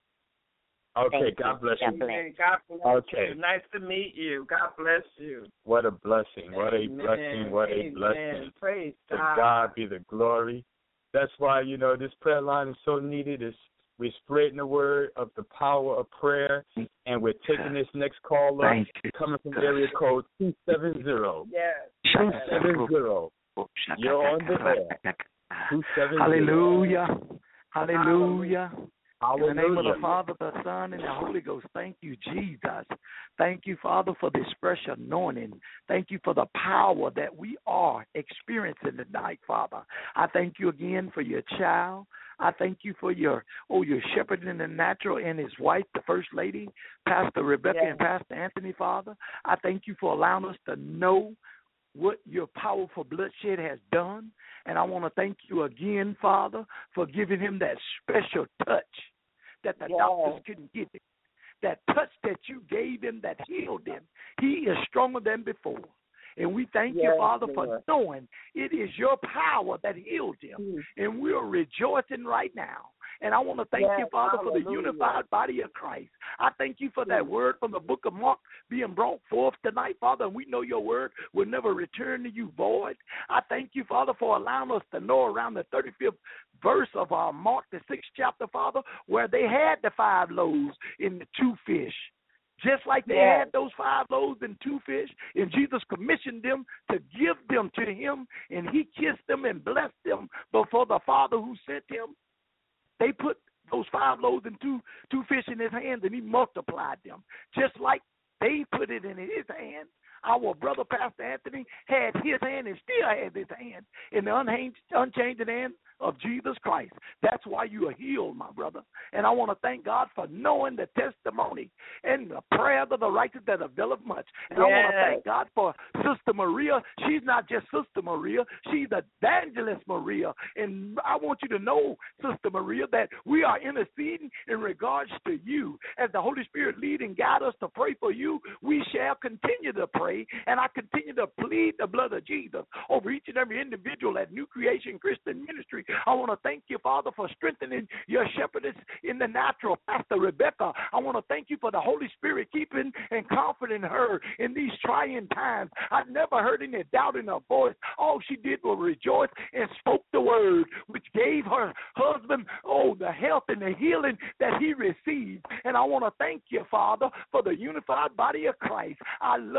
Okay, Thank God you. bless God you. bless. God bless okay. you. Nice to meet you. God bless you. What a blessing. What Amen. a blessing. What Amen. a blessing. Praise to God. God be the glory. That's why, you know, this prayer line is so needed. It's, we're spreading the word of the power of prayer, and we're taking this next call up, coming from area code two seven zero. Yes. two seven zero. You're on the air. two seven zero. Hallelujah. Hallelujah. Hallelujah. In the name of the Father, the Son, and the Holy Ghost, thank you, Jesus. Thank you, Father, for this fresh anointing. Thank you for the power that we are experiencing tonight, Father. I thank you again for your child. I thank you for your, oh, your shepherd in the natural and his wife, the First Lady, Pastor Rebecca yes. and Pastor Anthony, Father. I thank you for allowing us to know what your powerful bloodshed has done. And I want to thank you again, Father, for giving him that special touch that the yeah. doctors couldn't give him. That touch that you gave him that healed him. He is stronger than before. And we thank yes, you, Father, Lord. for knowing it is your power that healed him. Mm. And we are rejoicing right now. And I want to thank yes, you, Father, hallelujah. for the unified body of Christ. I thank you for that word from the book of Mark being brought forth tonight, Father. And we know your word will never return to you void. I thank you, Father, for allowing us to know around the thirty-fifth verse of our Mark, the sixth chapter, Father, where they had the five loaves and the two fish. Just like they yes. had those five loaves and two fish, and Jesus commissioned them to give them to him, and he kissed them and blessed them before the Father who sent him. They put those five loaves and two two fish in his hands, and he multiplied them. Just like they put it in his hand, our brother Pastor Anthony had his hand and still has his hand in the unchanging hand of Jesus Christ. That's why you are healed, my brother. And I want to thank God for knowing the testimony and the prayers of the righteous that availeth much. And yes. I want to thank God for Sister Maria. She's not just Sister Maria. She's Evangelist Maria. And I want you to know, Sister Maria, that we are interceding in regards to you. As the Holy Spirit lead and guide us to pray for you, we shall continue to pray. And I continue to plead the blood of Jesus over each and every individual at New Creation Christian Ministry. I want to thank you, Father, for strengthening your shepherdess in the natural, Pastor Rebecca. I want to thank you for the Holy Spirit keeping and comforting her in these trying times. I've never heard any doubt in her voice. All she did was rejoice and spoke the word, which gave her husband, oh, the health and the healing that he received. And I want to thank you, Father, for the unified body of Christ. I love them and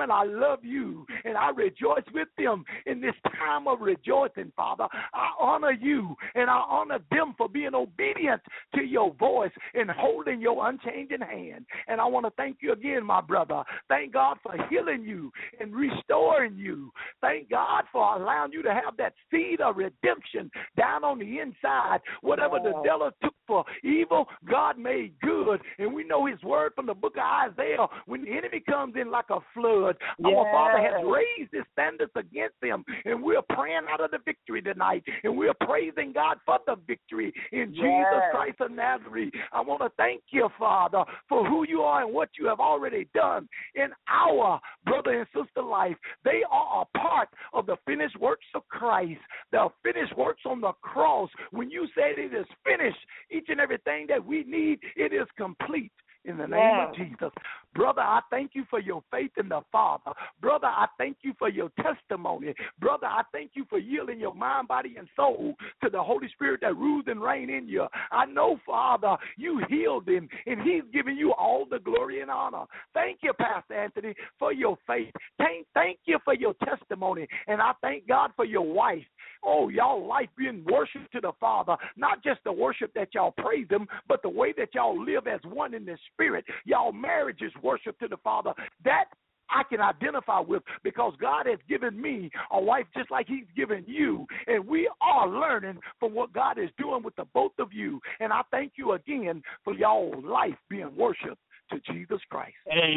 and I love you, and I rejoice with them in this time of rejoicing, Father. I honor you, and I honor them for being obedient to your voice and holding your unchanging hand. And I want to thank you again, my brother. Thank God for healing you and restoring you. Thank God for allowing you to have that seed of redemption down on the inside. Whatever the devil took for evil, God made good. And we know his word from the book of Isaiah, when the enemy comes in like a flood, yes. our Father has raised his standards against them. And we're praying out of the victory tonight. And we're praising God for the victory in yes. Jesus Christ of Nazareth. I want to thank you, Father, for who you are and what you have already done in our brother and sister life. They are a part of the finished works of Christ, the finished works on the cross. When you said it is finished, each and everything that we need, it is complete. In the name yeah. of Jesus. Brother, I thank you for your faith in the Father. Brother, I thank you for your testimony. Brother, I thank you for yielding your mind, body, and soul to the Holy Spirit that rules and reigns in you. I know, Father, you healed him, and he's giving you all the glory and honor. Thank you, Pastor Anthony, for your faith. Thank, thank you for your testimony, and I thank God for your wife. Oh, y'all life being worship to the Father, not just the worship that y'all praise him, but the way that y'all live as one in the Spirit. Y'all marriage is worship to the Father. That I can identify with, because God has given me a wife just like he's given you. And we are learning from what God is doing with the both of you. And I thank you again for y'all life being worship to Jesus Christ.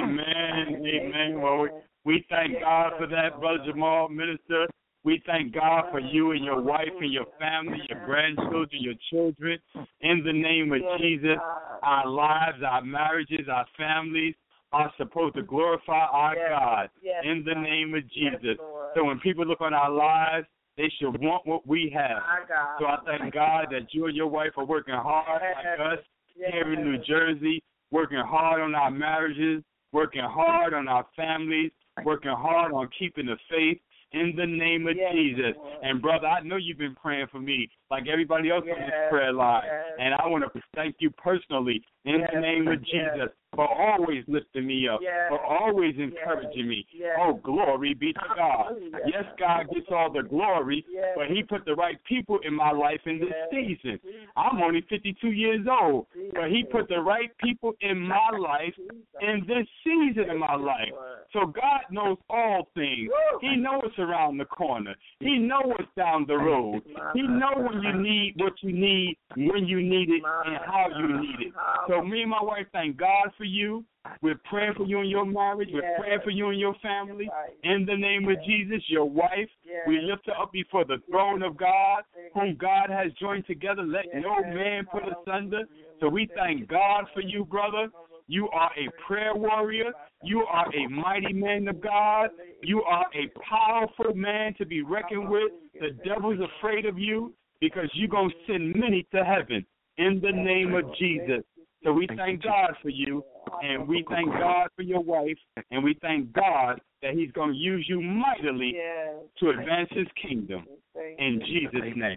Amen. Amen. Well, we, we thank God for that, Brother Jamal, Minister. We thank God for you and your wife and your family, your grandchildren, your children. In the name of Jesus, our lives, our marriages, our families are supposed to glorify our yes. God. Yes. In the name of Jesus. Yes, so when people look on our lives, they should want what we have. So I thank God that you and your wife are working hard yes. like us yes. here in New Jersey, working hard on our marriages, working hard on our families, working hard on keeping the faith. In the name of yes, Jesus. Lord. And, brother, I know you've been praying for me like everybody else yes, on this prayer line. Yes. And I want to thank you personally in yes, the name of yes. Jesus for always lifting me up, yes. for always encouraging yes. me. Yes. Oh, glory be to God. Yes, yes God gets all the glory, yes. but he put the right people in my life in this yes. season. I'm only fifty-two years old, but he put the right people in my life in this season of my life. So God knows all things. He knows what's around the corner. He knows what's down the road. He knows when you need what you need, when you need it, and how you need it. So me and my wife thank God for you. We're praying for you and your marriage. We're yes. praying for you and your family. Right. In the name of Jesus, your wife, yes. we lift her up before the throne of God, whom God has joined together. Let yes. no man put asunder. So we thank God for you, brother. You are a prayer warrior. You are a mighty man of God. You are a powerful man to be reckoned with. The devil's afraid of you because you're going to send many to heaven in the name of Jesus. So we thank God for you, and we thank God for your wife, and we thank God that he's going to use you mightily yes. to advance his kingdom. In Jesus' name.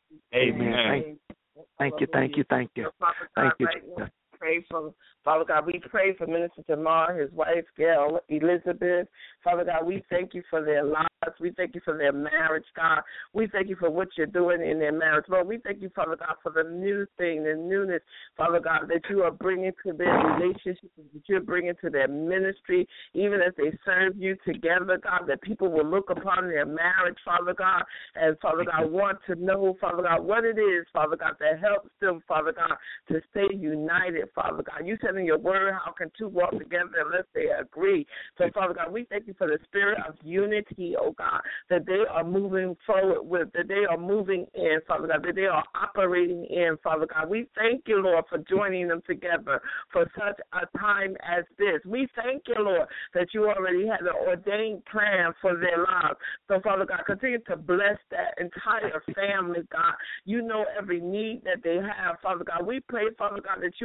Amen. Thank you, thank you, thank you. Thank you. Pray for Father God. We pray for Minister Jamar, his wife Gail Elizabeth. Father God, we thank you for their lives. We thank you for their marriage, God. We thank you for what you're doing in their marriage, Lord. We thank you, Father God, for the new thing, the newness, Father God, that you are bringing to their relationship, that you're bringing to their ministry, even as they serve you together, God, that people will look upon their marriage, Father God, and Father God, want to know, Father God, what it is, Father God, that helps them, Father God, to stay united, Father God. You said in your word, how can two walk together unless they agree? So, Father God, we thank you for the spirit of unity, oh God, that they are moving forward with, that they are moving in, Father God, that they are operating in, Father God. We thank you, Lord, for joining them together for such a time as this. We thank you, Lord, that you already had an ordained plan for their lives. So, Father God, continue to bless that entire family, God. You know every need that they have, Father God. We pray, Father God, that you will meet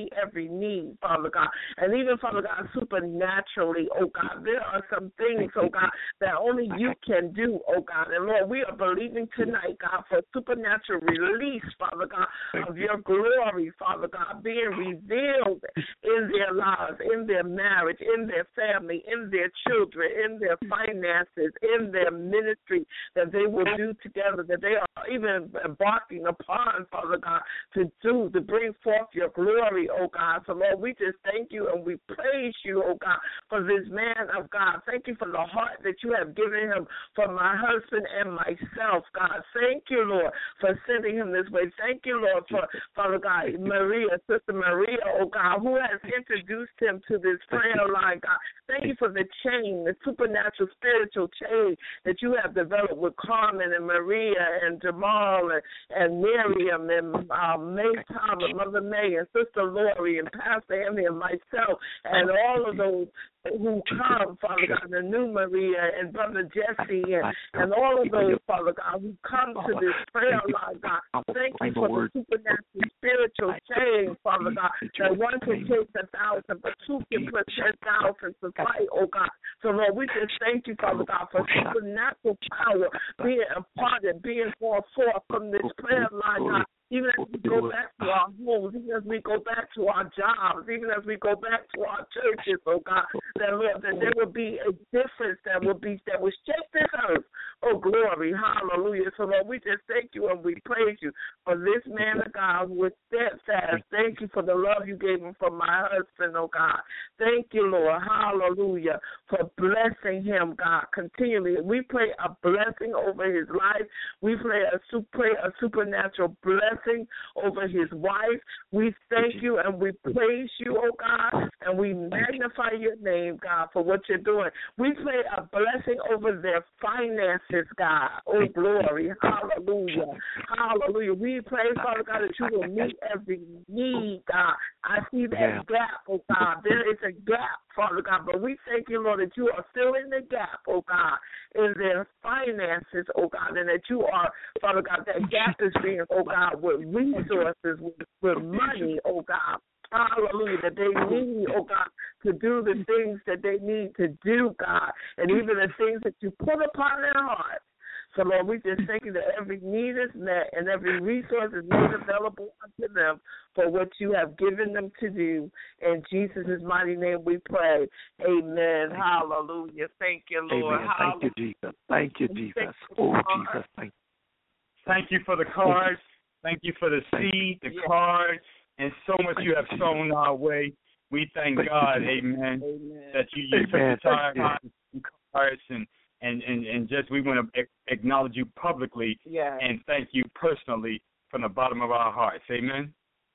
meet every need, Father God. And even, Father God, supernaturally, oh God, there are some things, oh God, that only you can do, oh God. And Lord, we are believing tonight, God, for supernatural release, Father God, of your glory, Father God, being revealed in their lives, in their marriage, in their family, in their children, in their finances, in their ministry, that they will do together, that they are even embarking upon, Father God, to do, to bring forth your glory, oh God. So, Lord, we just thank you and we praise you, oh God, for this man of God. Thank you for the heart that you have given him for my husband and myself, God. Thank you, Lord, for sending him this way. Thank you, Lord, for, Father God, Maria, Sister Maria, oh God, who has introduced him to this prayer line, God. Thank you for the chain, the supernatural spiritual chain that you have developed with Carmen and Maria and Jamal and, and Miriam and um, May Tom and Mother May and Sister Lori and Pastor Andy and myself and all of those who come, Father God, the new Maria and Brother Jesse and, and all of those, Father God, who come to this prayer line, God. Thank you for the supernatural spiritual change, Father God, that one can take a thousand, but two can put ten thousand to fight, oh God. So, Lord, we just thank you, Father God, for supernatural power being imparted, being brought forth from this prayer line, God. Even as we go back to our homes, even as we go back to our jobs, even as we go back to our churches, oh God, that, Lord, that there will be a difference that will be that will shake this earth. Oh, glory, hallelujah. So, Lord, we just thank you and we praise you for this man of God who is steadfast. Thank you for the love you gave him for my husband, oh God. Thank you, Lord, hallelujah, for blessing him, God, continually. We pray a blessing over his life. We pray a, pray a supernatural blessing over his wife. We thank you and we praise you, oh God, and we magnify your name, God, for what you're doing. We pray a blessing over their finances, God. Oh, glory. Hallelujah. Hallelujah. We pray, Father God, that you will meet every need, God. I see that gap, oh God. There is a gap, Father God, but we thank you, Lord, that you are filling the gap, oh God, in their finances, oh God, and that you are, Father God, that gap is being, oh God, with resources, with, with money, oh God. Hallelujah, that they need, oh God, to do the things that they need to do, God, and even the things that you put upon their hearts. So, Lord, we just thank you that every need is met and every resource is made available unto them for what you have given them to do. In Jesus' mighty name we pray. Amen. Thank Hallelujah. You. Thank you, Lord. Amen. Thank you, Jesus. Thank you, Jesus. Oh, Jesus. Thank you. Thank you for the cards. Thank you for the seed, the yes. cards, and so much you have sown our way. We thank, thank God, you, amen, amen, that you, you took the time to cards and And, and, and just we want to acknowledge you publicly yes. and thank you personally from the bottom of our hearts. Amen.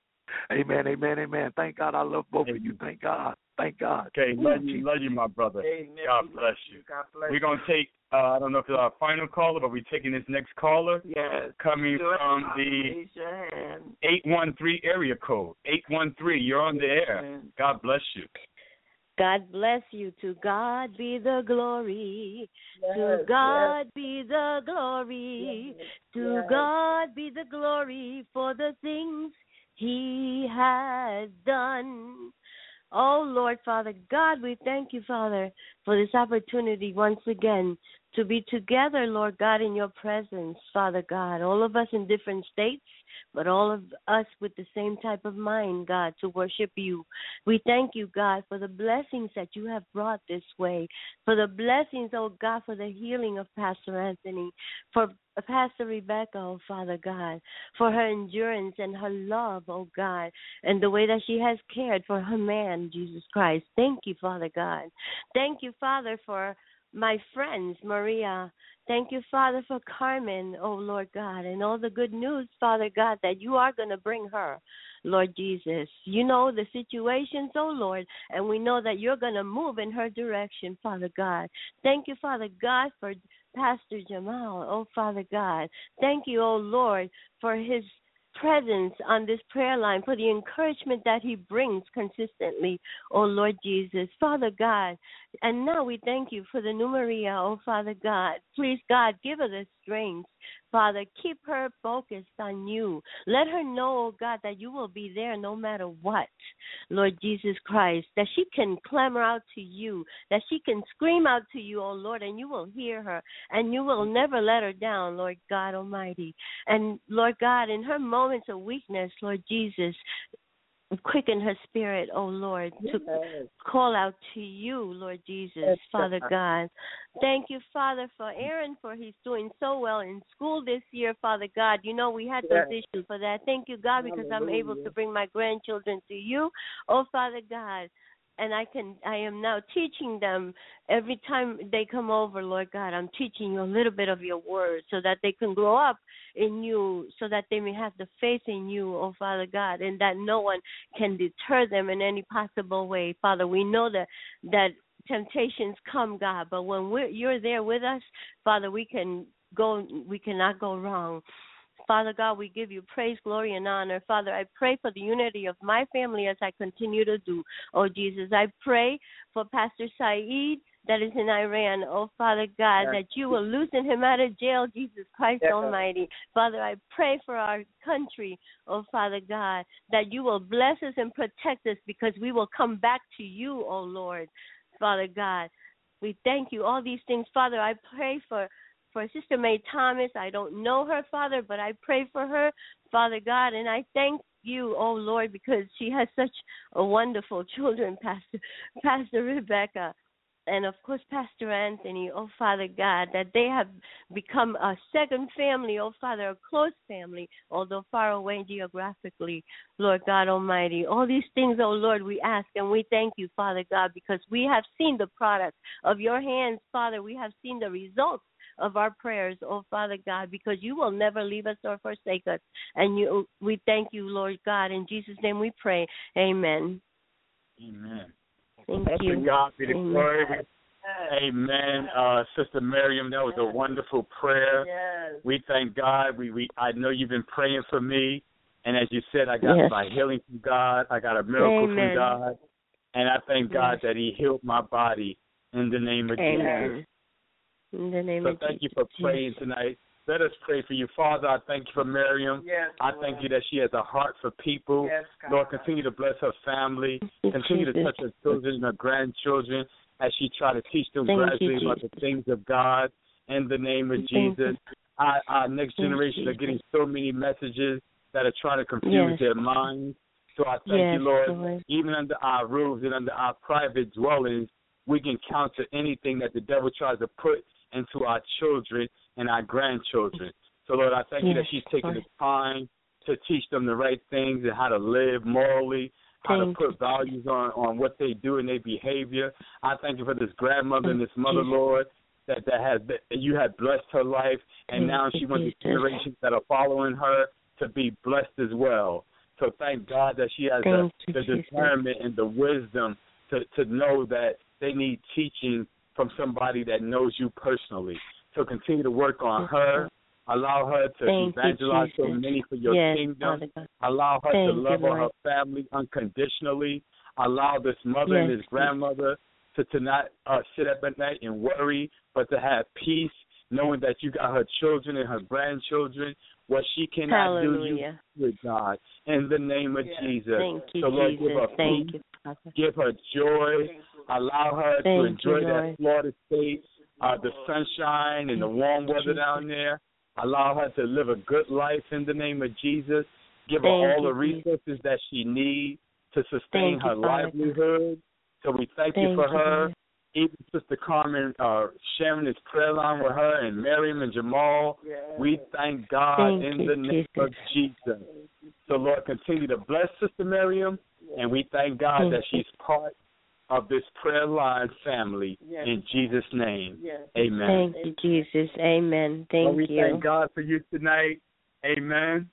Amen, amen, amen. Thank God I love both amen. of you. Thank God. Thank God. Okay, love you, love you, my brother. Amen. God bless you. God bless we're going to take, uh, I don't know if it's our final caller, but we're taking this next caller. Yes. Coming Do from the eight one three area code. eight one three, you're on the air. Amen. God bless you. God bless you. To God be the glory. Yes, to God yes. be the glory. Yes, to yes. God be the glory for the things he has done. Oh, Lord, Father God, we thank you, Father, for this opportunity once again to be together, Lord God, in your presence, Father God, all of us in different states, but all of us with the same type of mind, God, to worship you. We thank you, God, for the blessings that you have brought this way, for the blessings, oh God, for the healing of Pastor Anthony, for Pastor Rebecca, oh Father God, for her endurance and her love, oh God, and the way that she has cared for her man, Jesus Christ. Thank you, Father God. Thank you, Father, for my friends, Maria. Thank you, Father, for Carmen, oh Lord God, and all the good news, Father God, that you are going to bring her, Lord Jesus. You know the situations, oh Lord, and we know that you're going to move in her direction, Father God. Thank you, Father God, for Pastor Jamal, oh Father God. Thank you, oh Lord, for his presence on this prayer line, for the encouragement that he brings consistently, oh Lord Jesus, Father God. And now we thank you for the new Maria, oh Father God. Please, God, give her the strength. Father, keep her focused on you. Let her know, oh God, that you will be there no matter what, Lord Jesus Christ, that she can clamor out to you, that she can scream out to you, oh Lord, and you will hear her, and you will never let her down, Lord God Almighty. And Lord God, in her moments of weakness, Lord Jesus, quicken her spirit, oh Lord, to yes. call out to you, Lord Jesus, yes, Father God. Thank you, Father, for Aaron, for he's doing so well in school this year, Father God. You know, we had yes. those issues for that. Thank you, God, because Hallelujah. I'm able to bring my grandchildren to you, oh Father God. And I can, I am now teaching them every time they come over, Lord God. I'm teaching you a little bit of your word so that they can grow up in you, so that they may have the faith in you, oh Father God, and that no one can deter them in any possible way. Father, we know that that temptations come, God, but when we're, you're there with us, Father, we can go, we cannot go wrong. Father God, we give you praise, glory, and honor. Father, I pray for the unity of my family as I continue to do. Oh, Jesus, I pray for Pastor Saeed that is in Iran. Oh, Father God, yes. that you will loosen him out of jail, Jesus Christ yes. Almighty. Father, I pray for our country, oh, Father God, that you will bless us and protect us because we will come back to you, oh, Lord. Father God, we thank you. All these things, Father, I pray for For Sister May Thomas. I don't know her, Father, but I pray for her, Father God, and I thank you, oh Lord, because she has such a wonderful children, Pastor Pastor Rebecca, and of course Pastor Anthony, oh Father God, that they have become a second family, oh Father, a close family, although far away geographically, Lord God Almighty. All these things, oh Lord, we ask and we thank you, Father God, because we have seen the product of your hands, Father. We have seen the results of our prayers, oh Father God, because you will never leave us or forsake us. And you, we thank you, Lord God. In Jesus' name we pray. Amen. Amen. Thank Thank you. God be the glory. Amen. Uh, Sister Miriam, that was a wonderful prayer. Yes. We thank God. We, we I know you've been praying for me. And as you said, I got yes. my healing from God. I got a miracle Amen. from God. And I thank God yes. that he healed my body in the name of Amen. Jesus. In the name so of thank Jesus. you for praying tonight. Let us pray for you. Father, I thank you for Miriam. Yes, I thank you that she has a heart for people. Yes, God. Lord, continue to bless her family. Continue Jesus. to touch her children and her grandchildren as she try to teach them thank gradually you, about the things of God in the name of thank Jesus. Our, our next thank generation you. are getting so many messages that are trying to confuse Yes. their minds. So I thank yes, you, Lord, Lord. even under our roofs and under our private dwellings, we can counter anything that the devil tries to put into our children and our grandchildren. So, Lord, I thank yes, you that she's taking Lord. the time to teach them the right things and how to live morally, how thank to put values on, on what they do and their behavior. I thank you for this grandmother and this mother, Jesus. Lord, that, that has been, you have blessed her life, and thank now she wants Jesus. the generations that are following her to be blessed as well. So thank God that she has thank the, the you, discernment and the wisdom to, to know that they need teaching from somebody that knows you personally. So continue to work on her. Allow her to Thank evangelize you, so many for your yes, kingdom. Father, Allow her thank to love you, her, her family unconditionally. Allow this mother yes, and this grandmother to, to not uh, sit up at night and worry, but to have peace, knowing that you got her children and her grandchildren. What she cannot Hallelujah. do, you with God. In the name of yes. Jesus. Thank you, so Lord, Jesus. give her Thank peace. you, Father. Give her joy. Allow her Thank to enjoy you, that Lord. Florida state, uh, the sunshine and the warm weather Jesus. down there. Allow her to live a good life in the name of Jesus. Give her Thank all you, the resources that she needs to sustain Thank her you, Father. livelihood. So we thank, Thank you for you, her. Lord. Even Sister Carmen uh, sharing this prayer line with her and Miriam and Jamal. Yes. We thank God Thank in you, the name Jesus. of Jesus. So, Lord, continue to bless Sister Miriam, and we thank God Thank that she's part of this prayer line family. Yes. In Jesus' name, Yes. amen. Thank you, Jesus. Amen. Thank Well, we you. thank God for you tonight. Amen.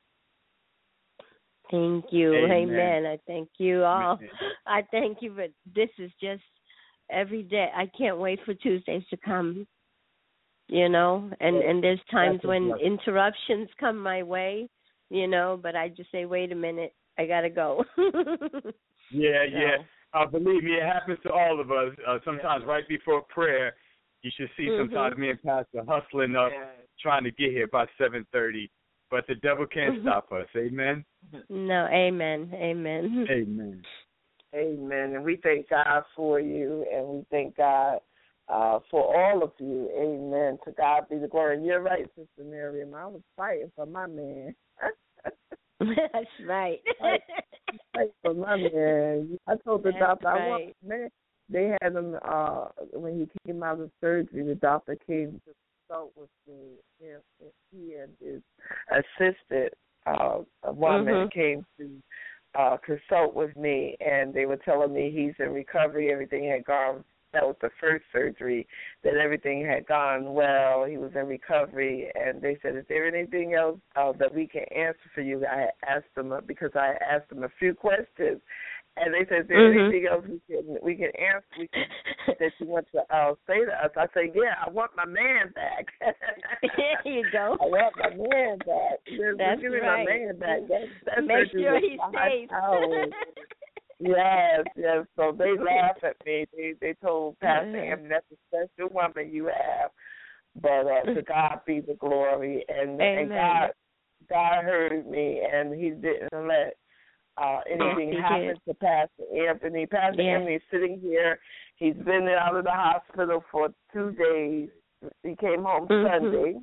Thank you. Amen. Amen. I thank you all. Amen. I thank you, but this is just every day. I can't wait for Tuesdays to come. You know, and and there's times That's a when blessing. interruptions come my way, you know, but I just say, wait a minute, I gotta go. Yeah, So, yeah. Uh, believe me, it happens to all of us. Uh, sometimes right before prayer, you should see Mhm. sometimes me and Pastor hustling up, trying to get here by seven thirty, but the devil can't stop us. Amen? No, amen, amen. Amen. Amen. And we thank God for you, and we thank God uh, for all of you. Amen. To God be the glory. And you're right, Sister Miriam. I was fighting for my man. That's right. Fighting for my man. I told the That's doctor, right. I want man. They had him uh, when he came out of surgery. The doctor came to consult with me. Him, he and his assistant, uh, a woman, Mhm. came to Uh, consult with me, and they were telling me he's in recovery. Everything had gone. That was the first surgery. That everything had gone well. He was in recovery, and they said, "Is there anything else uh, that we can answer for you?" I asked them uh, because I asked them a few questions, and they said, "Is there Mhm. anything else we can we can answer? We can, that you want to uh, say to us?" I said, "Yeah, I want my man back." There you go. I want my man back. Just That's give me right. my man back. That, that Make surgery sure was he's five safe. hours. Yes, yes. So they laugh at me. They they told Pastor Hammond, "That's a special woman you have." But uh, to God be the glory, and Amen. and God God heard me, and He didn't let uh, anything Yes, he happen did. to Pastor Anthony. Pastor Yes. Anthony is sitting here. He's been out of the hospital for two days. He came home Mhm. Sunday.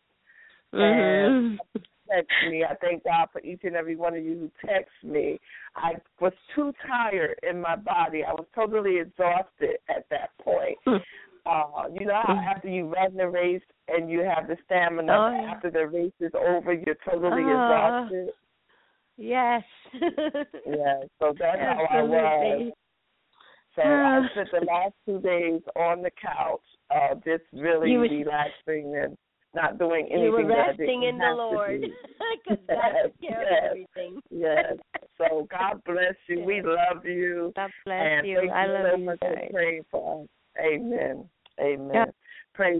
Mhm. Text me. I thank God for each and every one of you who text me. I was too tired in my body. I was totally exhausted at that point. Uh, you know how after you run the race and you have the stamina, Oh, yeah. after the race is over, you're totally Uh, exhausted. Yes. Yeah, so that's how I was. Absolutely. So I spent the last two days on the couch, uh, just really You was- relaxing and not doing anything You were that I resting didn't in the have to Lord do. because God Yes, took care yes. of everything. Yes. So God bless you. We love you. God bless and you. thank I you love so you much guys. for praying for us. Amen. Amen. Yep. Praise.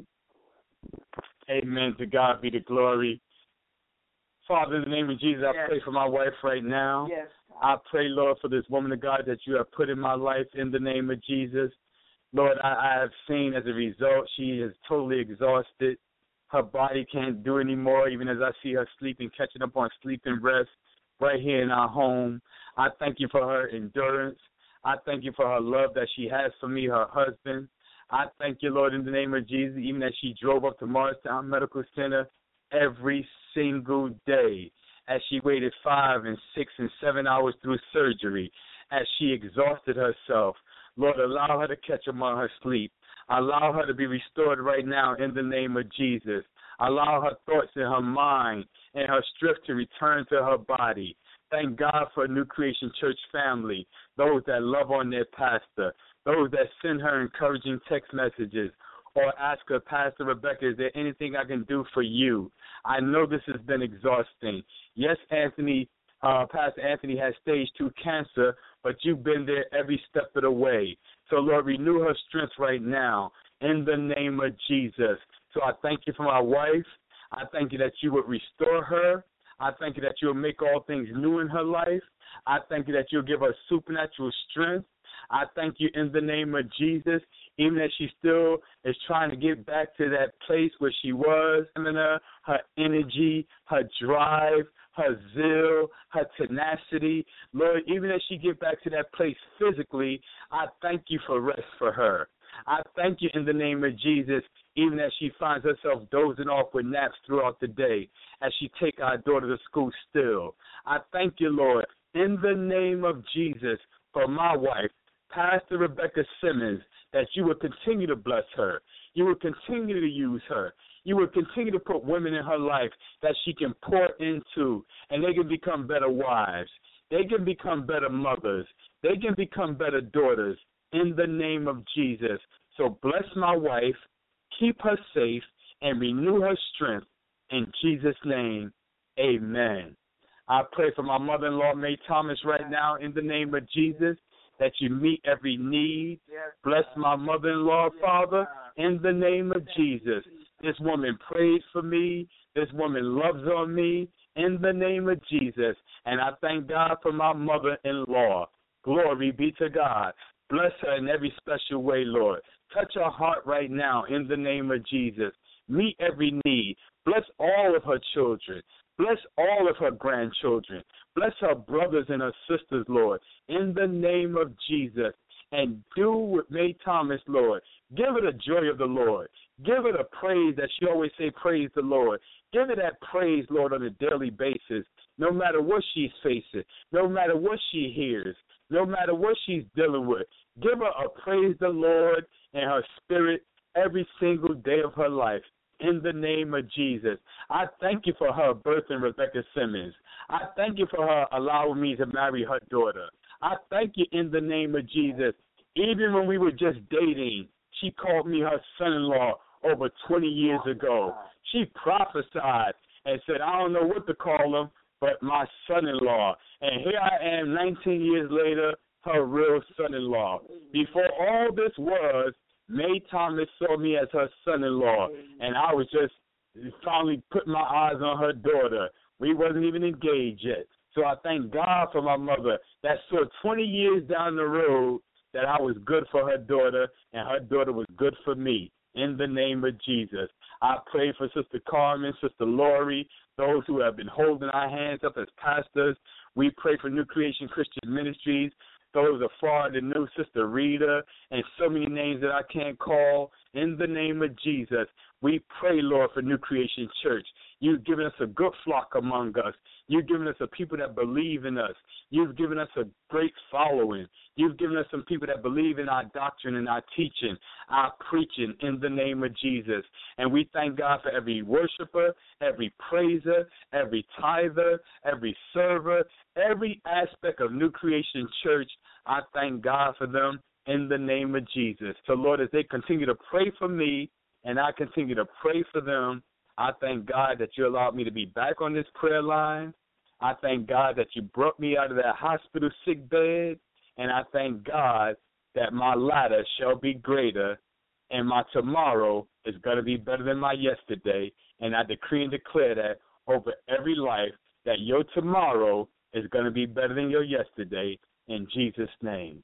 Amen. To God be the glory. Father, in the name of Jesus, I Yes. pray for my wife right now. Yes. I pray, Lord, for this woman of God that you have put in my life in the name of Jesus. Lord, I, I have seen as a result she is totally exhausted. Her body can't do anymore, even as I see her sleeping, catching up on sleep and rest right here in our home. I thank you for her endurance. I thank you for her love that she has for me, her husband. I thank you, Lord, in the name of Jesus, even as she drove up to Morristown Medical Center every single day, as she waited five and six and seven hours through surgery, as she exhausted herself. Lord, allow her to catch up on her sleep. Allow her to be restored right now in the name of Jesus. Allow her thoughts in her mind and her strength to return to her body. Thank God for New Creation Church family, those that love on their pastor, those that send her encouraging text messages or ask her, Pastor Rebecca, is there anything I can do for you? I know this has been exhausting. Yes, Anthony, uh, Pastor Anthony has stage two cancer, but you've been there every step of the way. So, Lord, renew her strength right now in the name of Jesus. So I thank you for my wife. I thank you that you would restore her. I thank you that you'll make all things new in her life. I thank you that you'll give her supernatural strength. I thank you in the name of Jesus, even as she still is trying to get back to that place where she was, her, her energy, her drive, her zeal, her tenacity. Lord, even as she get back to that place physically, I thank you for rest for her. I thank you in the name of Jesus, even as she finds herself dozing off with naps throughout the day, as she take our daughter to school still. I thank you, Lord, in the name of Jesus, for my wife, Pastor Rebecca Simmons, that you will continue to bless her. You will continue to use her. You will continue to put women in her life that she can pour into, and they can become better wives. They can become better mothers. They can become better daughters in the name of Jesus. So bless my wife, keep her safe, and renew her strength. In Jesus' name, amen. I pray for my mother-in-law, May Thomas, right now in the name of Jesus, that you meet every need. Bless my mother-in-law, Father, in the name of Jesus. This woman prayed for me. This woman loves on me in the name of Jesus. And I thank God for my mother-in-law. Glory be to God. Bless her in every special way, Lord. Touch her heart right now in the name of Jesus. Meet every need. Bless all of her children. Bless all of her grandchildren. Bless her brothers and her sisters, Lord, in the name of Jesus. And do with May Thomas, Lord. Give her the joy of the Lord. Give her the praise that she always say, praise the Lord. Give her that praise, Lord, on a daily basis, no matter what she's facing, no matter what she hears, no matter what she's dealing with. Give her a praise the Lord in her spirit every single day of her life. In the name of Jesus, I thank you for her birthing Rebecca Simmons. I thank you for her allowing me to marry her daughter. I thank you in the name of Jesus. Even when we were just dating, she called me her son-in-law over twenty years ago. She prophesied and said, I don't know what to call him, but my son-in-law. And here I am nineteen years later, her real son-in-law. Before all this was, May Thomas saw me as her son-in-law, and I was just finally putting my eyes on her daughter. We wasn't even engaged yet. So I thank God for my mother that saw twenty years down the road that I was good for her daughter, and her daughter was good for me. In the name of Jesus, I pray for Sister Carmen, Sister Lori, those who have been holding our hands up as pastors. We pray for New Creation Christian Ministries, those are far and new, Sister Rita, and so many names that I can't call. In the name of Jesus, we pray, Lord, for New Creation Church. You've given us a good flock among us. You've given us a people that believe in us. You've given us a great following. You've given us some people that believe in our doctrine and our teaching, our preaching in the name of Jesus. And we thank God for every worshiper, every praiser, every tither, every server, every aspect of New Creation Church. I thank God for them in the name of Jesus. So, Lord, as they continue to pray for me and I continue to pray for them, I thank God that you allowed me to be back on this prayer line. I thank God that you brought me out of that hospital sick bed. And I thank God that my latter shall be greater and my tomorrow is going to be better than my yesterday. And I decree and declare that over every life, that your tomorrow is going to be better than your yesterday. In Jesus' name.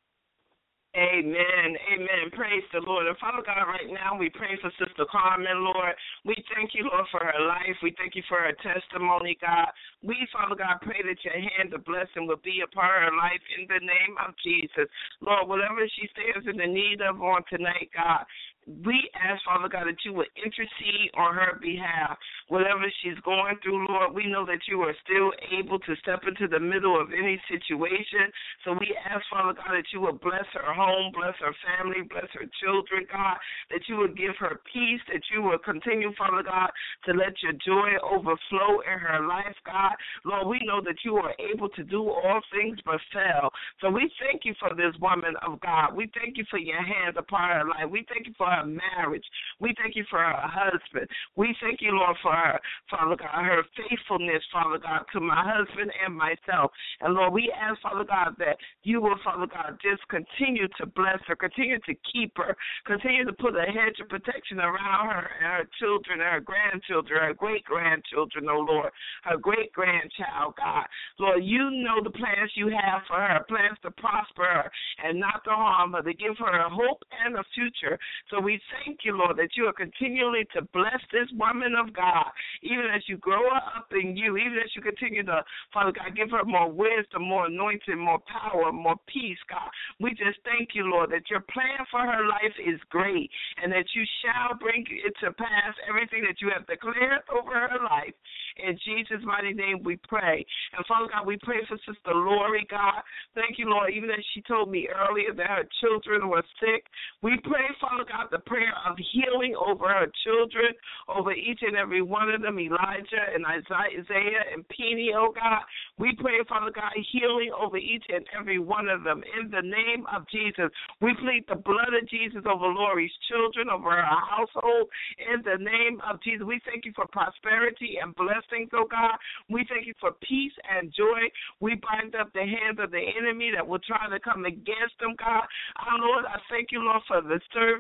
Amen. Amen. Praise the Lord. And Father God, right now we pray for Sister Carmen, Lord. We thank you, Lord, for her life. We thank you for her testimony, God. We, Father God, pray that your hand of blessing will be upon her life in the name of Jesus. Lord, whatever she stands in the need of on tonight, God, we ask, Father God, that you would intercede on her behalf. Whatever she's going through, Lord, we know that you are still able to step into the middle of any situation. So we ask, Father God, that you would bless her home, bless her family, bless her children, God, that you would give her peace, that you would continue, Father God, to let your joy overflow in her life, God. Lord, we know that you are able to do all things but fail. So we thank you for this woman of God. We thank you for your hands upon her life. We thank you for her marriage. We thank you for her husband. We thank you, Lord, for her, Father God, her faithfulness, Father God, to my husband and myself. And, Lord, we ask, Father God, that you will, Father God, just continue to bless her, continue to keep her, continue to put a hedge of protection around her and her children, her grandchildren, her great-grandchildren, oh, Lord, her great-grandchild, God. Lord, you know the plans you have for her, plans to prosper her and not to harm her, to give her a hope and a future. So we thank you, Lord, that you are continually to bless this woman of God, even as you grow her up in you, even as you continue to, Father God, give her more wisdom, more anointing, more power, more peace, God. We just thank you, Lord, that your plan for her life is great and that you shall bring it to pass everything that you have declared over her life. In Jesus' mighty name we pray. And, Father God, we pray for Sister Lori, God. Thank you, Lord, even as she told me earlier that her children were sick. We pray, Father God, the prayer of healing over her children, over each and every one of them, Elijah and Isaiah and Peony, oh God. We pray, Father God, healing over each and every one of them. In the name of Jesus, we plead the blood of Jesus over Lori's children, over her household. In the name of Jesus, we thank you for prosperity and blessings, oh God. We thank you for peace and joy. We bind up the hands of the enemy that will try to come against them, God. Our Lord, I thank you, Lord, for the service that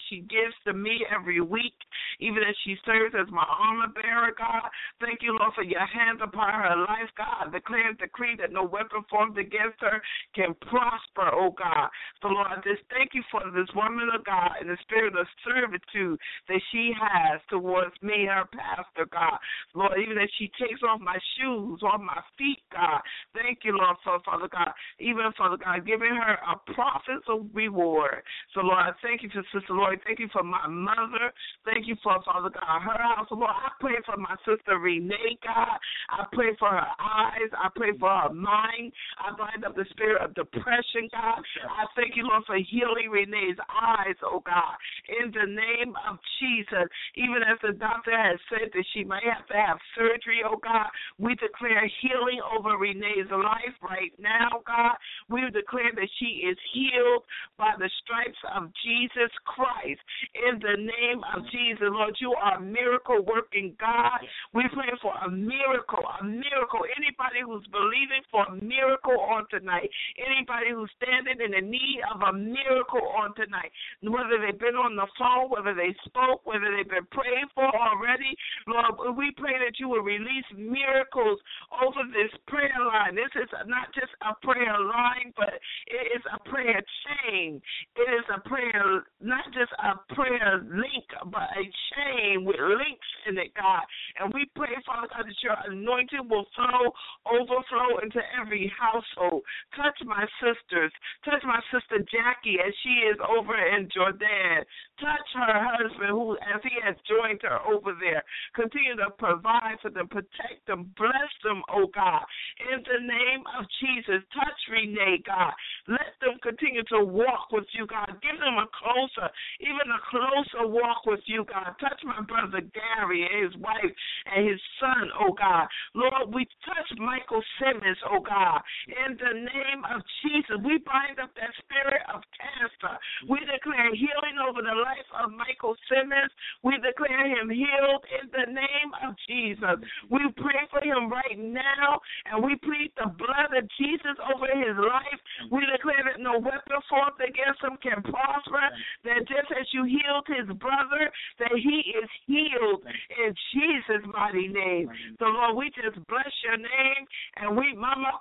she gives to me every week, even as she serves as my armor bearer, God. Thank you, Lord, for your hands upon her life, God. I declare and decree that no weapon formed against her can prosper, oh God. So, Lord, I just thank you for this woman of God and the spirit of servitude that she has towards me, her pastor, God. Lord, even as she takes off my shoes, off my feet, God. Thank you, Lord, for Father God, even Father God, giving her a prophet's reward. So, Lord, I thank you for Sister Lori. Thank you for my mother. Thank you for Father God, her house. So, Lord, I pray for my sister Renee, God. I pray for her eyes. I pray for her mind. I bind up the spirit of depression, God. I thank you, Lord, for healing Renee's eyes, oh God, in the name of Jesus. Even as the doctor has said that she might have to have surgery, oh God, we declare healing over Renee's life right now, God. We declare that she is healed by the stripes of Jesus Christ. In the name of Jesus, Lord, you are a miracle-working God. We pray for a miracle, a miracle. Anybody who's believing for a miracle on tonight, anybody who's standing in the need of a miracle on tonight, whether they've been on the phone, whether they spoke, whether they've been praying for already, Lord, we pray that you will release miracles over this prayer line. This is not just a prayer line, but it is a prayer chain. It is a prayer, not just a prayer link, but a chain with links in it, God. And we pray, Father God, that your anointing will flow, overflow into every household. Touch my sisters. Touch my sister Jackie as she is over in Jordan. Touch her husband who, as he has joined her over there. Continue to provide for them, protect them, bless them, oh God. In the name of Jesus, touch Renee, God. Let them continue to walk with you, God. Give them a closer, even a closer walk with you, God. Touch my brother Gary and his wife and his son, oh God. Lord, we touch Michael Simmons, oh God. In the name of Jesus, we bind up that spirit of cancer. We declare healing over the life of Michael Simmons. We declare him healed in the name of Jesus. We pray for him right now, and we plead the blood of Jesus over his life. We declare that no weapon formed against him can prosper, that just as you healed his brother, that he is healed in Jesus' mighty name. So, Lord, we just bless your name, and we, Mama,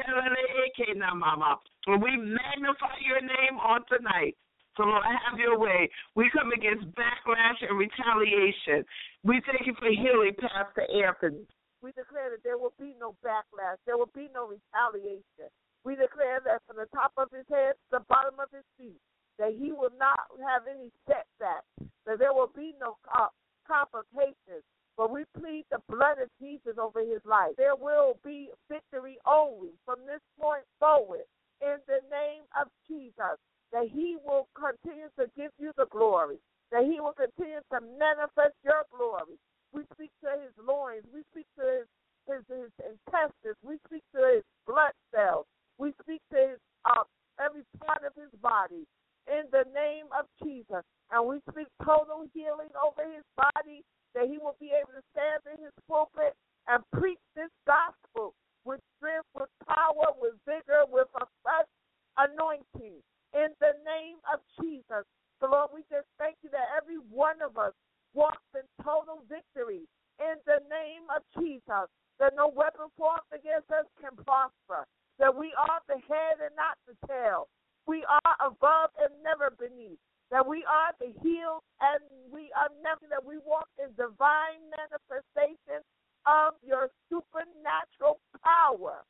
Mama, and we magnify your name on tonight. So, Lord, have your way. We come against backlash and retaliation. We thank you for healing Pastor Anthony. We declare that there will be no backlash. There will be no retaliation. We declare that from the top of his head to the bottom of his feet, that he will not have any setbacks, that there will be no uh, complications. But we plead the blood of Jesus over his life. There will be victory only from this point forward in the name of Jesus, that he will continue to give you the glory, that he will continue to manifest your glory. We speak to his loins. We speak to his, his, his intestines. We speak to his blood cells. We speak to his, uh, every part of his body in the name of Jesus. And we speak total healing over his body, that he will be able to stand in his pulpit and preach this gospel with strength, with power, with vigor, with a fresh anointing in the name of Jesus. So, Lord, we just thank you that every one of us walks in total victory in the name of Jesus, that no weapon formed against us can prosper, that we are the head and not the tail. We are above and never beneath, that we are the healed and we are never, that we walk in divine manifestation of your supernatural power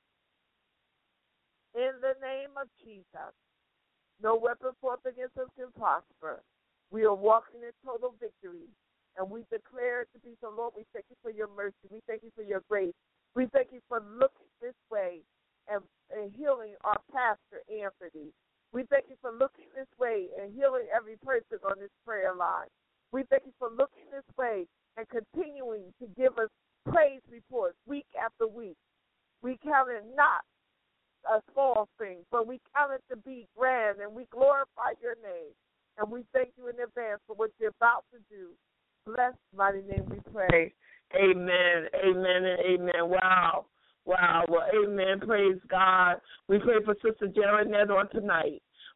in the name of Jesus. No weapon formed against us can prosper. We are walking in total victory, and we declare it to be so. Lord, we thank you for your mercy. We thank you for your grace. We thank you for looking this way and, and healing our Pastor Anthony. We thank you for looking this way and healing every person on this prayer line. We thank you for looking this way and continuing to give us praise reports week after week. We count it not a small thing, but we count it to be grand, and we glorify your name. And we thank you in advance for what you're about to do. Bless mighty name we pray. Amen, amen, and amen. Wow, wow. Well, amen. Praise God. We pray for Sister Jared on tonight.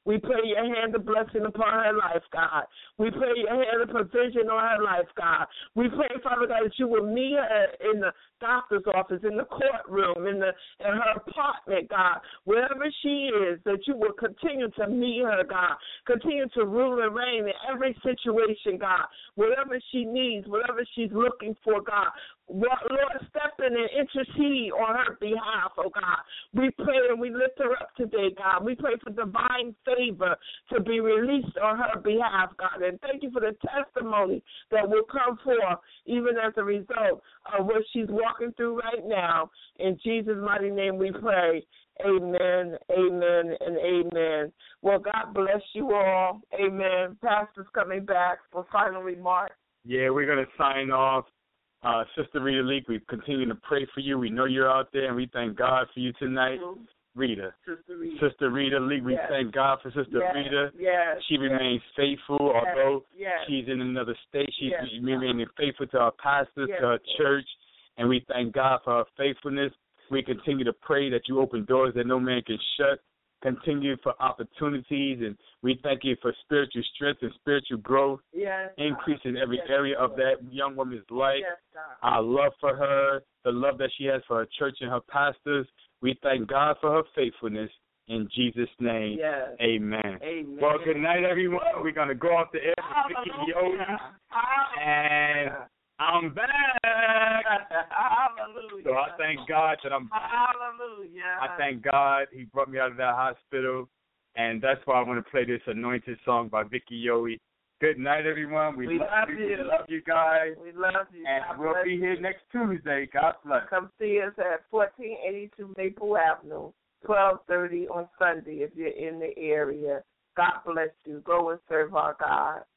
We pray your hand of blessing upon her life, God. We pray your hand of provision on her life, God. We pray, Father God, that you will meet her in the doctor's office, in the courtroom, in the in her apartment, God. Wherever she is, that you will continue to meet her, God. Continue to rule and reign in every situation, God. Whatever she needs, whatever she's looking for, God. Lord, step in and intercede on her behalf, oh God. We pray and we lift her up today, God. We pray for divine favor to be released on her behalf, God. And thank you for the testimony that will come forth even as a result of what she's walking through right now. In Jesus' mighty name we pray. Amen, amen, and amen. Well, God bless you all. Amen. Pastor's coming back for final remarks. Yeah, we're going to sign off. Uh, Sister Rita Leak, we continue to pray for you. We know you're out there, and we thank God for you tonight. Rita. Sister Rita. Sister Rita Leak, we yes. thank God for Sister yes. Rita. Yes. She remains yes. faithful, yes. although yes. she's in another state. She's yes. remaining faithful to her pastors, yes. to her church, and we thank God for her faithfulness. We continue to pray that you open doors that no man can shut. Continue for opportunities, and we thank you for spiritual strength and spiritual growth, yes, increase in every yes, area of that young woman's life. Yes, our love for her, the love that she has for her church and her pastors. We thank God for her faithfulness. In Jesus' name, yes. amen. Amen. Well, good night, everyone. We're going to go off the air with Vicky Yogi, and I'm back. Hallelujah. So I thank God that I'm back. Hallelujah. I thank God he brought me out of that hospital, and that's why I want to play this anointed song by Vicky Yowie. Good night, everyone. We, we love, love you. you. We love you guys. We love you. And God we'll be you. here next Tuesday. God bless. Come see us at fourteen eighty-two Maple Avenue, twelve thirty on Sunday if you're in the area. God bless you. Go and serve our God.